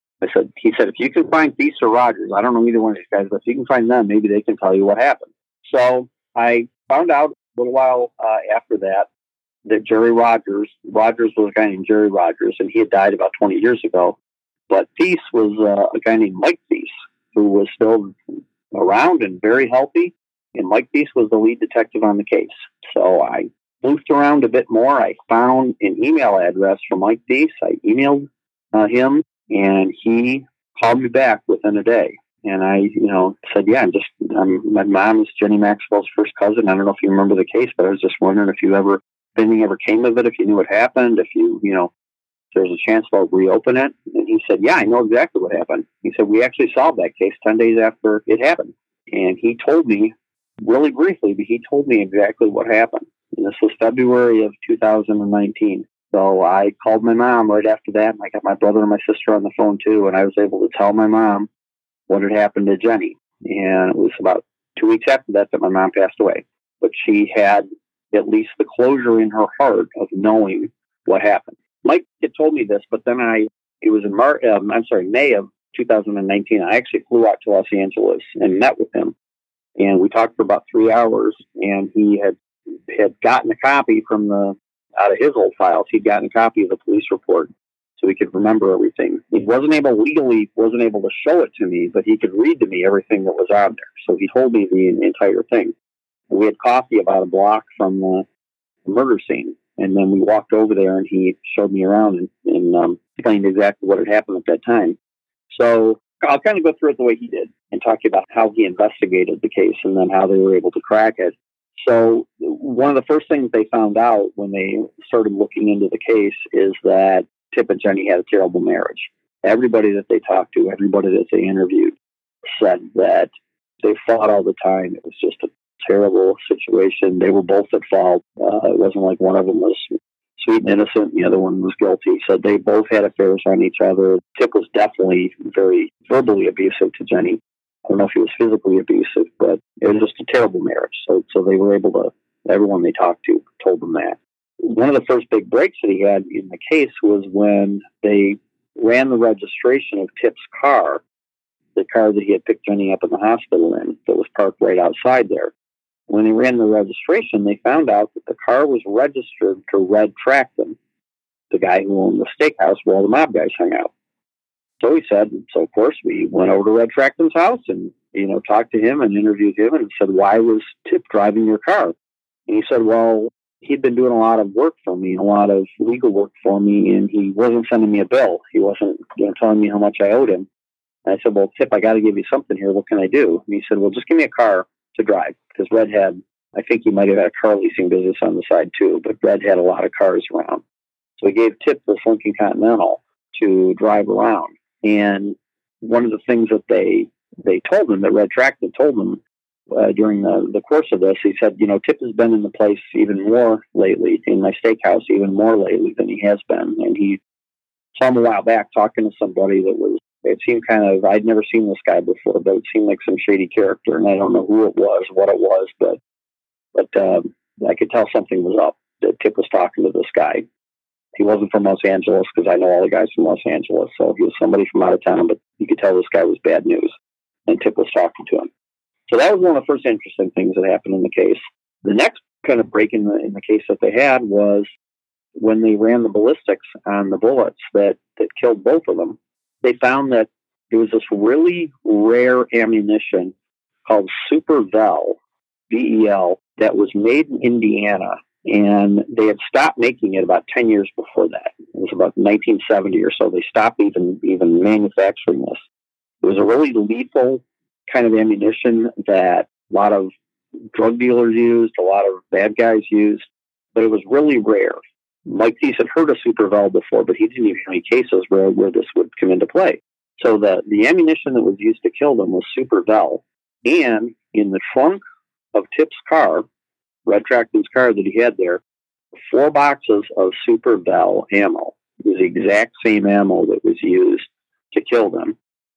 He said, if you can find Thies or Rogers, I don't know either one of these guys, but if you can find them, maybe they can tell you what happened. So I found out a little while after that Jerry Rogers was a guy named Jerry Rogers, and he had died about 20 years ago. But Thies was a guy named Mike Thies, who was still around and very healthy. And Mike Thies was the lead detective on the case. So I sleuthed around a bit more. I found an email address for Mike Thies. I emailed him, and he called me back within a day. And I, said, yeah, my mom is Jenny Maxwell's first cousin. I don't know if you remember the case, but I was just wondering if anything ever came of it, if you knew what happened, if there's a chance they'll reopen it. And he said, yeah, I know exactly what happened. He said, we actually solved that case 10 days after it happened. And he told me, really briefly, but he told me exactly what happened. And this was February of 2019. So I called my mom right after that, and I got my brother and my sister on the phone too, and I was able to tell my mom what had happened to Jenny. And it was about 2 weeks after that my mom passed away. But she had at least the closure in her heart of knowing what happened. Mike had told me this, but then it was in May of 2019. I actually flew out to Los Angeles and met with him. And we talked for about 3 hours, and he had gotten a copy out of his old files. He'd gotten a copy of the police report so he could remember everything. He wasn't able to show it to me, but he could read to me everything that was on there. So he told me the entire thing. We had coffee about a block from the murder scene. And then we walked over there, and he showed me around and explained exactly what had happened at that time. So I'll kind of go through it the way he did and talk about how he investigated the case and then how they were able to crack it. So one of the first things they found out when they started looking into the case is that Tip and Jenny had a terrible marriage. Everybody that they talked to, everybody that they interviewed said that they fought all the time. It was just a terrible situation. They were both at fault. It wasn't like one of them was sweet and innocent, and the other one was guilty. So they both had affairs on each other. Tip was definitely very verbally abusive to Jenny. I don't know if he was physically abusive, but it was just a terrible marriage. So they were able to, everyone they talked to told them that. one of the first big breaks that he had in the case was when they ran the registration of Tip's car, the car that he had picked Jenny up in the hospital in, that was parked right outside there. When they ran the registration, they found out that the car was registered to Red Tracton, the guy who owned the steakhouse where all the mob guys hung out. So he said, so of course we went over to Red Tracton's house and, talked to him and interviewed him and said, why was Tip driving your car? And he said, well, he'd been doing a lot of work for me, a lot of legal work for me, and he wasn't sending me a bill. He wasn't telling me how much I owed him. And I said, well, Tip, I got to give you something here. What can I do? And he said, well, just give me a car to drive, because Red had, I think he might have had a car leasing business on the side too, but Red had a lot of cars around. So he gave Tip this Lincoln Continental to drive around. And one of the things that they told him, that Red Tracton told him during the course of this, he said, Tip has been in the place even more lately, in my steakhouse even more lately than he has been. And he saw him a while back talking to somebody it seemed kind of, I'd never seen this guy before, but it seemed like some shady character. And I don't know who it was, what it was, but I could tell something was up, that Tip was talking to this guy. He wasn't from Los Angeles, because I know all the guys from Los Angeles. So he was somebody from out of town, but you could tell this guy was bad news. And Tip was talking to him. So that was one of the first interesting things that happened in the case. The next kind of break in the case that they had was when they ran the ballistics on the bullets that killed both of them. They found that there was this really rare ammunition called Super Vel, VEL, that was made in Indiana. And they had stopped making it about 10 years before that. It was about 1970 or so. They stopped even manufacturing this. It was a really lethal kind of ammunition that a lot of drug dealers used, a lot of bad guys used, but it was really rare. Mike Thies had heard of Super Vel before, but he didn't even have any cases where this would come into play. So the ammunition that was used to kill them was Super Vel. And in the trunk of Tip's car, Red Tracton's car that he had there, 4 boxes of Super Vel ammo. It was the exact same ammo that was used to kill them.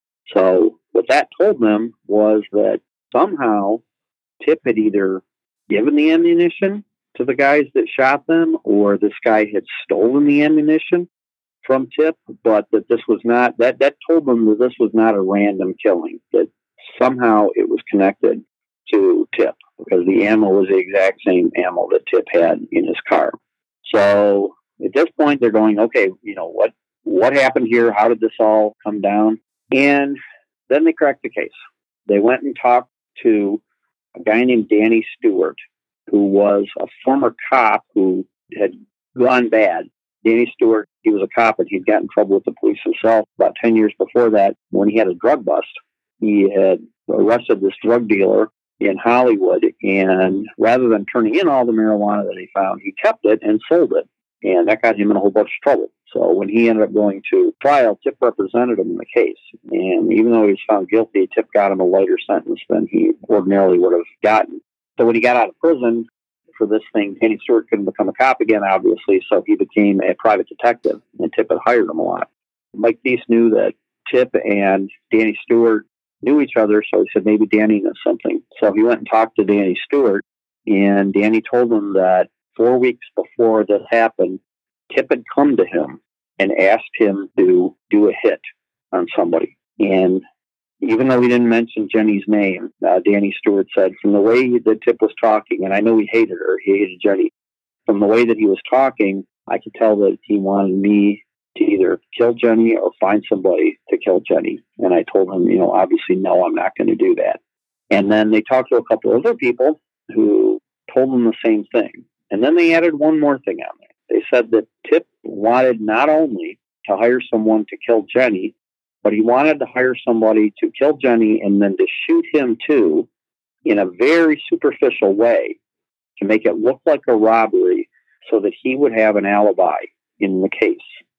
So what that told them was that somehow Tip had either given the ammunition to the guys that shot them, or this guy had stolen the ammunition from Tip, but that this was not, that told them that this was not a random killing, that somehow it was connected to Tip, because the ammo was the exact same ammo that Tip had in his car. So at this point, they're going, okay, what happened here? How did this all come down? And then they cracked the case. They went and talked to a guy named Danny Stewart, who was a former cop who had gone bad. Danny Stewart, he was a cop, and he'd got in trouble with the police himself about 10 years before that when he had a drug bust. He had arrested this drug dealer in Hollywood, and rather than turning in all the marijuana that he found, he kept it and sold it. And that got him in a whole bunch of trouble. So when he ended up going to trial, Tip represented him in the case. And even though he was found guilty, Tip got him a lighter sentence than he ordinarily would have gotten. So when he got out of prison for this thing, Danny Stewart couldn't become a cop again, obviously, so he became a private detective, and Tip had hired him a lot. Mike Thies knew that Tip and Danny Stewart knew each other, so he said maybe Danny knows something. So he went and talked to Danny Stewart, and Danny told him that 4 weeks before this happened, Tip had come to him and asked him to do a hit on somebody. And even though he didn't mention Jenny's name, Danny Stewart said, from the way that Tip was talking, and I know he hated her, he hated Jenny, from the way that he was talking, I could tell that he wanted me to either kill Jenny or find somebody to kill Jenny. And I told him, obviously, no, I'm not going to do that. And then they talked to a couple other people who told them the same thing. And then they added one more thing on there. They said that Tip wanted not only to hire someone to kill Jenny, but he wanted to hire somebody to kill Jenny and then to shoot him too in a very superficial way to make it look like a robbery so that he would have an alibi in the case.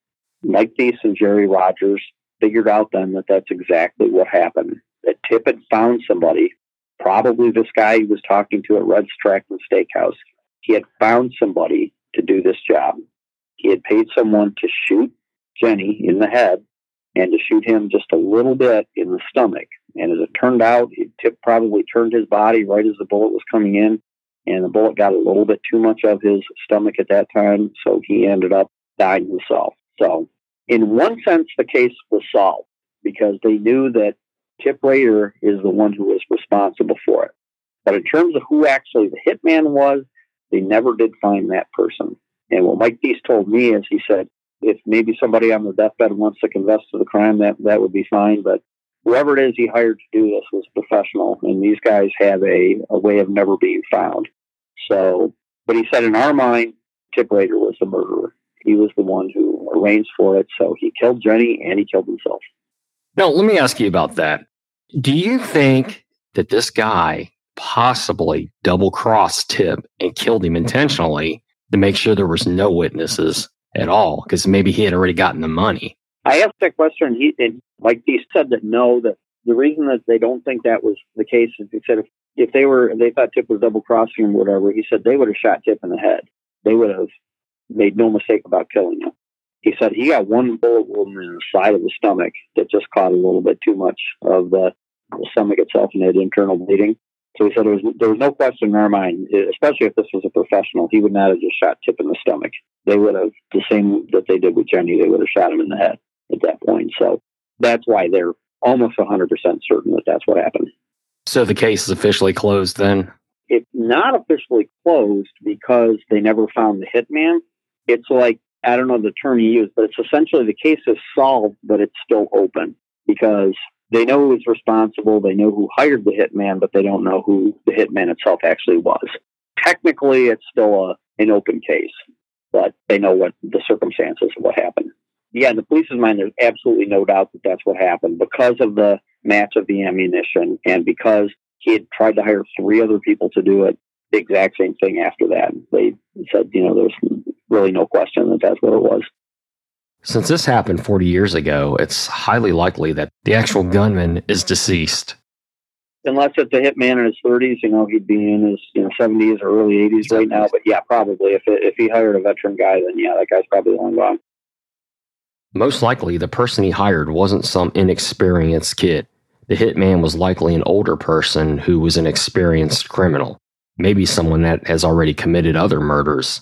Mike Thies and Jerry Rogers figured out then that that's exactly what happened. That Tip had found somebody, probably this guy he was talking to at Red Tracton Steakhouse. He had found somebody to do this job. He had paid someone to shoot Jenny in the head and to shoot him just a little bit in the stomach. And as it turned out, Tip probably turned his body right as the bullet was coming in and the bullet got a little bit too much of his stomach at that time, so he ended up dying himself. So in one sense, the case was solved because they knew that Tip Rader is the one who was responsible for it. But in terms of who actually the hitman was, they never did find that person. And what Mike Deese told me is he said, if maybe somebody on their deathbed wants to confess to the crime, that would be fine. But whoever it is he hired to do this was professional, and these guys have a way of never being found. So, but he said in our mind, Tip Rader was the murderer. He was the one who arranged for it. So he killed Jenny and he killed himself. Now, let me ask you about that. Do you think that this guy possibly double-crossed Tip and killed him intentionally to make sure there was no witnesses at all? Because maybe he had already gotten the money. I asked that question, and Mike Deese said that no, that the reason that they don't think that was the case is he said if they thought Tip was double-crossing him or whatever, he said they would have shot Tip in the head. They would have made no mistake about killing him. He said he got one bullet wound in the side of the stomach that just caught a little bit too much of the stomach itself and had internal bleeding. So he said there was no question in our mind, especially if this was a professional, he would not have just shot Tip in the stomach. They would have, the same that they did with Jenny, they would have shot him in the head at that point. So that's why they're almost 100% certain that that's what happened. So the case is officially closed then? It's not officially closed because they never found the hitman. It's like, I don't know the term you use, but it's essentially the case is solved, but it's still open because they know who's responsible. They know who hired the hitman, but they don't know who the hitman itself actually was. Technically, it's still an open case, but they know what the circumstances of what happened. Yeah, in the police's mind, there's absolutely no doubt that that's what happened because of the match of the ammunition and because he had tried to hire 3 other people to do it, the exact same thing after that. They said, there's really no question that that's what it was. Since this happened 40 years ago, it's highly likely that the actual gunman is deceased. Unless it's a hitman in his 30s, he'd be in his 70s or early 80s right now. But yeah, probably. If he hired a veteran guy, then yeah, that guy's probably long gone. Most likely, the person he hired wasn't some inexperienced kid. The hitman was likely an older person who was an experienced criminal. Maybe someone that has already committed other murders.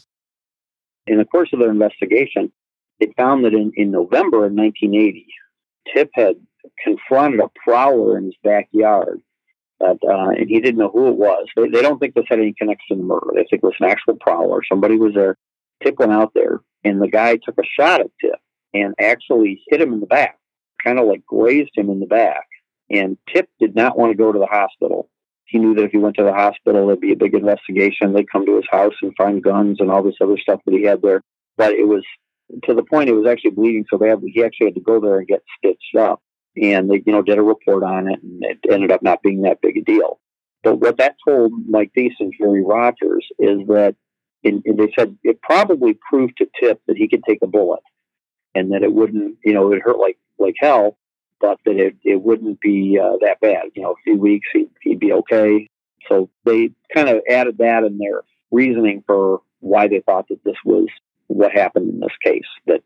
In the course of their investigation, they found that in November of 1980, Tip had confronted a prowler in his backyard, and he didn't know who it was. They don't think this had any connection to the murder. They think it was an actual prowler. Somebody was there. Tip went out there, and the guy took a shot at Tip and actually hit him in the back, kind of like grazed him in the back. And Tip did not want to go to the hospital. He knew that if he went to the hospital, there'd be a big investigation. They'd come to his house and find guns and all this other stuff that he had there. But it was to the point it was actually bleeding so badly, he actually had to go there and get stitched up. And they, did a report on it, and it ended up not being that big a deal. But what that told Mike Deese and Jerry Rogers is that they said it probably proved to Tip that he could take a bullet and that it wouldn't, it would hurt like hell, but that it wouldn't be that bad. A few weeks, he'd be okay. So they kind of added that in their reasoning for why they thought that this was what happened in this case, that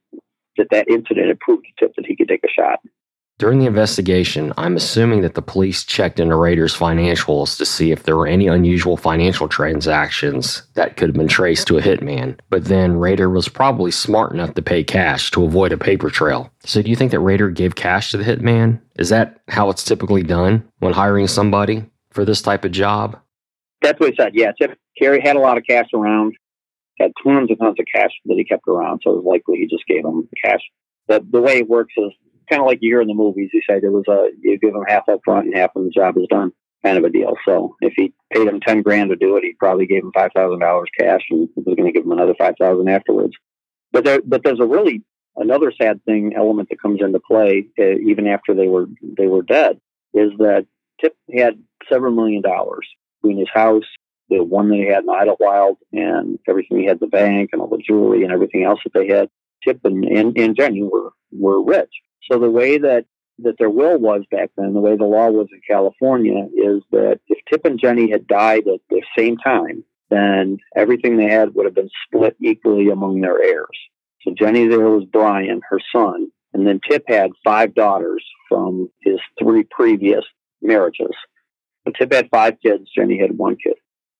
incident had proved to Tip that he could take a shot. During the investigation, I'm assuming that the police checked into Rader's financials to see if there were any unusual financial transactions that could have been traced to a hitman. But then Rader was probably smart enough to pay cash to avoid a paper trail. So do you think that Rader gave cash to the hitman? Is that how it's typically done when hiring somebody for this type of job? That's what he said, yeah. Tip Carey had a lot of cash around, had tons and tons of cash that he kept around, so it was likely he just gave him cash. But the way it works is kind of like you hear in the movies. You say you give him half up front and half when the job is done, kind of a deal. So if he paid him $10,000 to do it, he probably gave him $5,000 cash and was going to give him another $5,000 afterwards. But there's another sad element that comes into play even after they were dead, is that Tip had several $1 million between his house, the one that he had in Idlewild, and everything he had in the bank and all the jewelry and everything else that they had. Tip and Jenny were rich. So the way that their will was back then, the way the law was in California, is that if Tip and Jenny had died at the same time, then everything they had would have been split equally among their heirs. So Jenny's heir was Brian, her son, and then Tip had 5 daughters from his 3 previous marriages. So Tip had 5 kids, Jenny had 1 kid.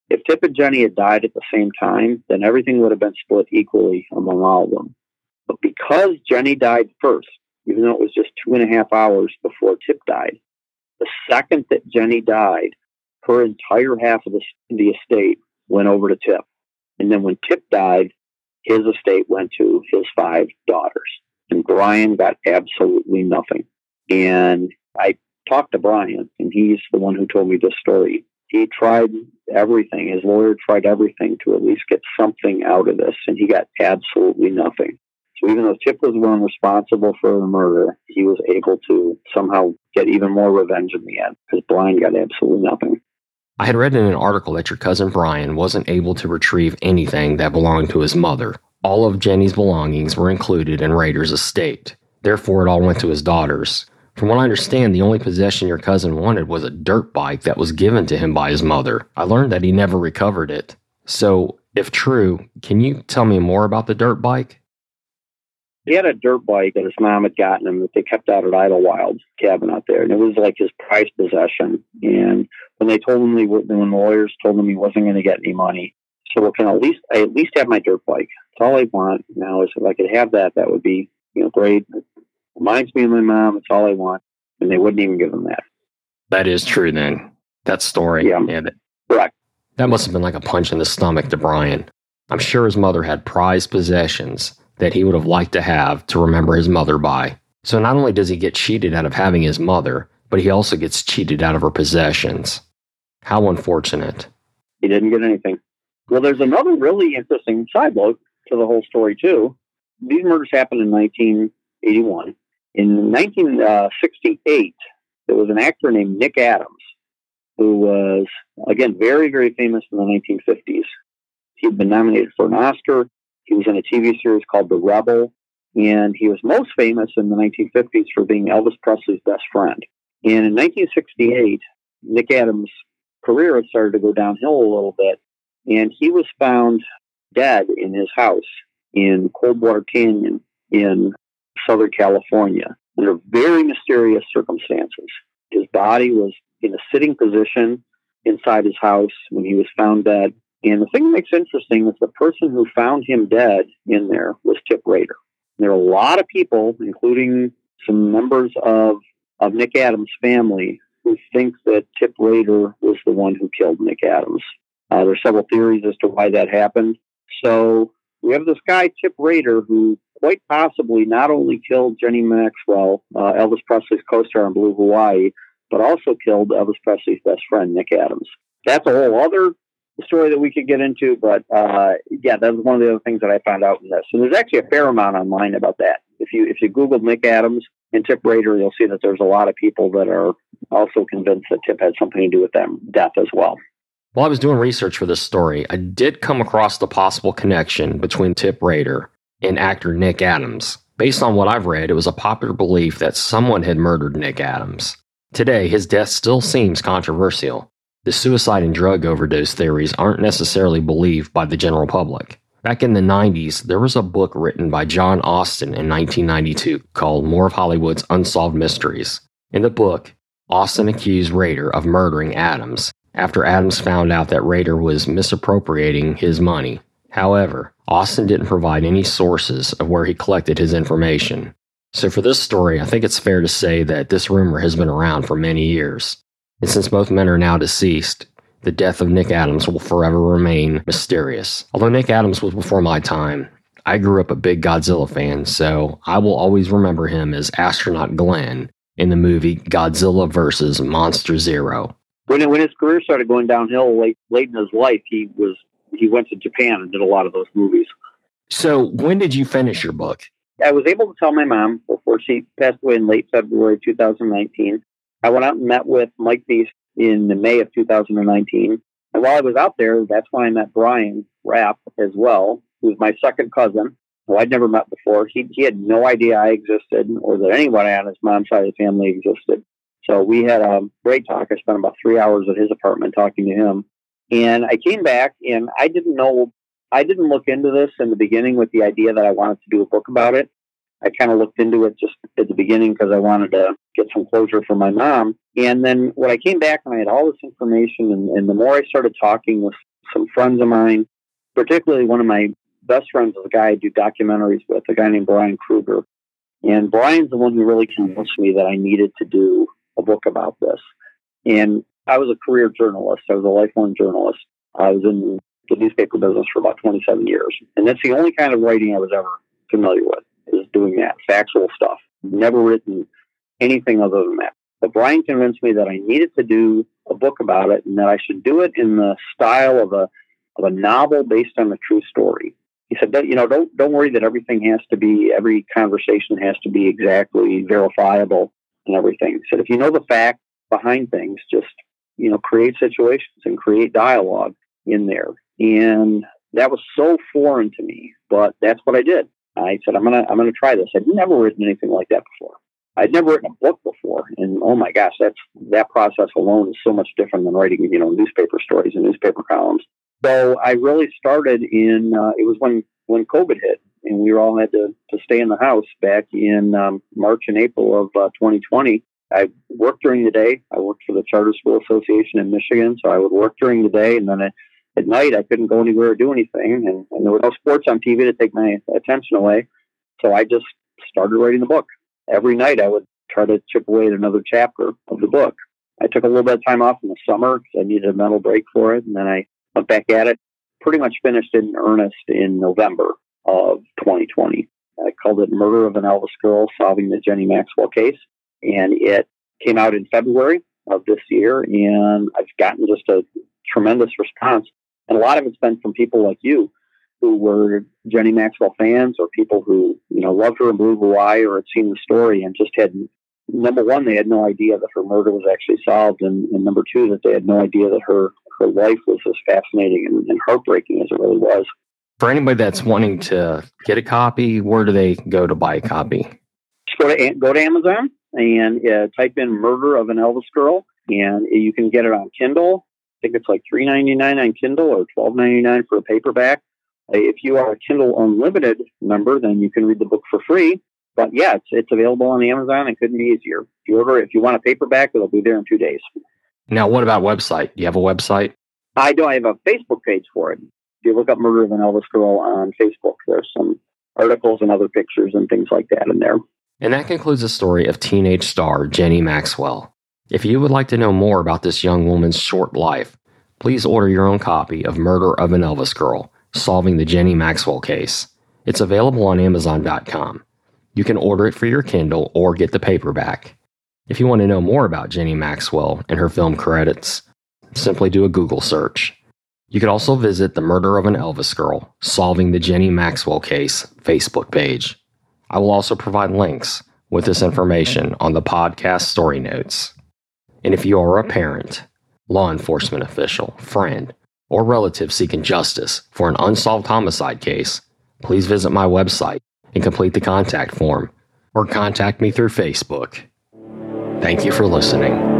If Tip and Jenny had died at the same time, then everything would have been split equally among all of them. But because Jenny died first, even though it was just 2.5 hours before Tip died, the second that Jenny died, her entire half of the estate went over to Tip. And then when Tip died, his estate went to his 5 daughters. And Brian got absolutely nothing. And I talked to Brian, and he's the one who told me this story. He tried everything. His lawyer tried everything to at least get something out of this, and he got absolutely nothing. So even though Tip was the one responsible for the murder, he was able to somehow get even more revenge in the end, because Brian got absolutely nothing. I had read in an article that your cousin Brian wasn't able to retrieve anything that belonged to his mother. All of Jenny's belongings were included in Rader's estate. Therefore, it all went to his daughters. From what I understand, the only possession your cousin wanted was a dirt bike that was given to him by his mother. I learned that he never recovered it. So, if true, can you tell me more about the dirt bike? He had a dirt bike that his mom had gotten him that they kept out at Idlewild cabin out there. And it was like his prized possession. And when they told him, when the lawyers told him he wasn't going to get any money, so well, I at least have my dirt bike. That's all I want now is if I could have that, that would be, great. It reminds me of my mom. It's all I want. And they wouldn't even give him that. That is true then. That story. Yeah. Correct. That must have been like a punch in the stomach to Brian. I'm sure his mother had prized possessions that he would have liked to have to remember his mother by. So not only does he get cheated out of having his mother, but he also gets cheated out of her possessions. How unfortunate. He didn't get anything. Well, there's another really interesting side note to the whole story, too. These murders happened in 1981. In 1968, there was an actor named Nick Adams, who was, again, very, very famous in the 1950s. He'd been nominated for an Oscar. He was in a TV series called The Rebel, and he was most famous in the 1950s for being Elvis Presley's best friend. And in 1968, Nick Adams' career had started to go downhill a little bit, and he was found dead in his house in Coldwater Canyon in Southern California under very mysterious circumstances. His body was in a sitting position inside his house when he was found dead. And the thing that makes it interesting is the person who found him dead in there was Tip Rader. There are a lot of people, including some members of Nick Adams' family, who think that Tip Rader was the one who killed Nick Adams. There's several theories as to why that happened. So we have this guy, Tip Rader, who quite possibly not only killed Jenny Maxwell, Elvis Presley's co-star in Blue Hawaii, but also killed Elvis Presley's best friend, Nick Adams. That's a whole other story that we could get into, but that was one of the other things that I found out in this. So there's actually a fair amount online about that. If you Google Nick Adams and Tip Rader, you'll see that there's a lot of people that are also convinced that Tip had something to do with that death as well. While I was doing research for this story, I did come across the possible connection between Tip Rader and actor Nick Adams. Based on what I've read, it was a popular belief that someone had murdered Nick Adams. Today, his death still seems controversial. The suicide and drug overdose theories aren't necessarily believed by the general public. Back in the 90s, there was a book written by John Austin in 1992 called More of Hollywood's Unsolved Mysteries. In the book, Austin accused Rader of murdering Adams after Adams found out that Rader was misappropriating his money. However, Austin didn't provide any sources of where he collected his information. So for this story, I think it's fair to say that this rumor has been around for many years. And since both men are now deceased, the death of Nick Adams will forever remain mysterious. Although Nick Adams was before my time, I grew up a big Godzilla fan, so I will always remember him as Astronaut Glenn in the movie Godzilla vs. Monster Zero. When his career started going downhill late in his life, he went to Japan and did a lot of those movies. So when did you finish your book? I was able to tell my mom before she passed away in late February 2019. I went out and met with Mike Beast in May of 2019. And while I was out there, that's when I met Brian Rapp as well, who's my second cousin, who I'd never met before. He had no idea I existed or that anyone on his mom's side of the family existed. So we had a great talk. I spent about 3 hours at his apartment talking to him. And I came back, and I didn't look into this in the beginning with the idea that I wanted to do a book about it. I kind of looked into it just at the beginning because I wanted to get some closure for my mom. And then when I came back and I had all this information, and the more I started talking with some friends of mine, particularly one of my best friends is a guy I do documentaries with, a guy named Brian Kruger. And Brian's the one who really convinced me that I needed to do a book about this. And I was a career journalist. I was a lifelong journalist. I was in the newspaper business for about 27 years. And that's the only kind of writing I was ever familiar with, is doing that, factual stuff. Never written anything other than that. But Brian convinced me that I needed to do a book about it and that I should do it in the style of a novel based on a true story. He said, don't worry that every conversation has to be exactly verifiable and everything. He said, if you know the fact behind things, just, create situations and create dialogue in there. And that was so foreign to me, but that's what I did. I said, I'm gonna try this. I'd never written anything like that before. I'd never written a book before. And oh my gosh, that process alone is so much different than writing, newspaper stories and newspaper columns. So I really started it was when COVID hit and we all had to stay in the house back in March and April of 2020. I worked during the day. I worked for the Charter School Association in Michigan. So I would work during the day, and then at night I couldn't go anywhere or do anything. And there were no sports on TV to take my attention away. So I just started writing the book. Every night I would try to chip away at another chapter of the book. I took a little bit of time off in the summer because I needed a mental break for it. And then I went back at it, pretty much finished in earnest in November of 2020. I called it Murder of an Elvis Girl, Solving the Jenny Maxwell Case. And it came out in February of this year. And I've gotten just a tremendous response. And a lot of it's been from people like you who were Jenny Maxwell fans, or people who, loved her in Blue Hawaii or had seen the story and just had, number one, they had no idea that her murder was actually solved. And number two, that they had no idea that her life was as fascinating and heartbreaking as it really was. For anybody that's wanting to get a copy, where do they go to buy a copy? Just go to Amazon and type in Murder of an Elvis Girl, and you can get it on Kindle. I think it's like $3.99 on Kindle or $12.99 for a paperback. If you are a Kindle Unlimited member, then you can read the book for free. But yeah, it's available on Amazon. It couldn't be easier. If you want a paperback, it'll be there in 2 days. Now, what about website? Do you have a website? I do. I have a Facebook page for it. If you look up Murder of an Elvis Girl on Facebook, there's some articles and other pictures and things like that in there. And that concludes the story of teenage star Jenny Maxwell. If you would like to know more about this young woman's short life, please order your own copy of Murder of an Elvis Girl, Solving the Jenny Maxwell Case. It's available on Amazon.com. You can order it for your Kindle or get the paperback. If you want to know more about Jenny Maxwell and her film credits, simply do a Google search. You can also visit the Murder of an Elvis Girl, Solving the Jenny Maxwell Case Facebook page. I will also provide links with this information on the podcast story notes. And if you are a parent, law enforcement official, friend, or relative seeking justice for an unsolved homicide case, please visit my website and complete the contact form, or contact me through Facebook. Thank you for listening.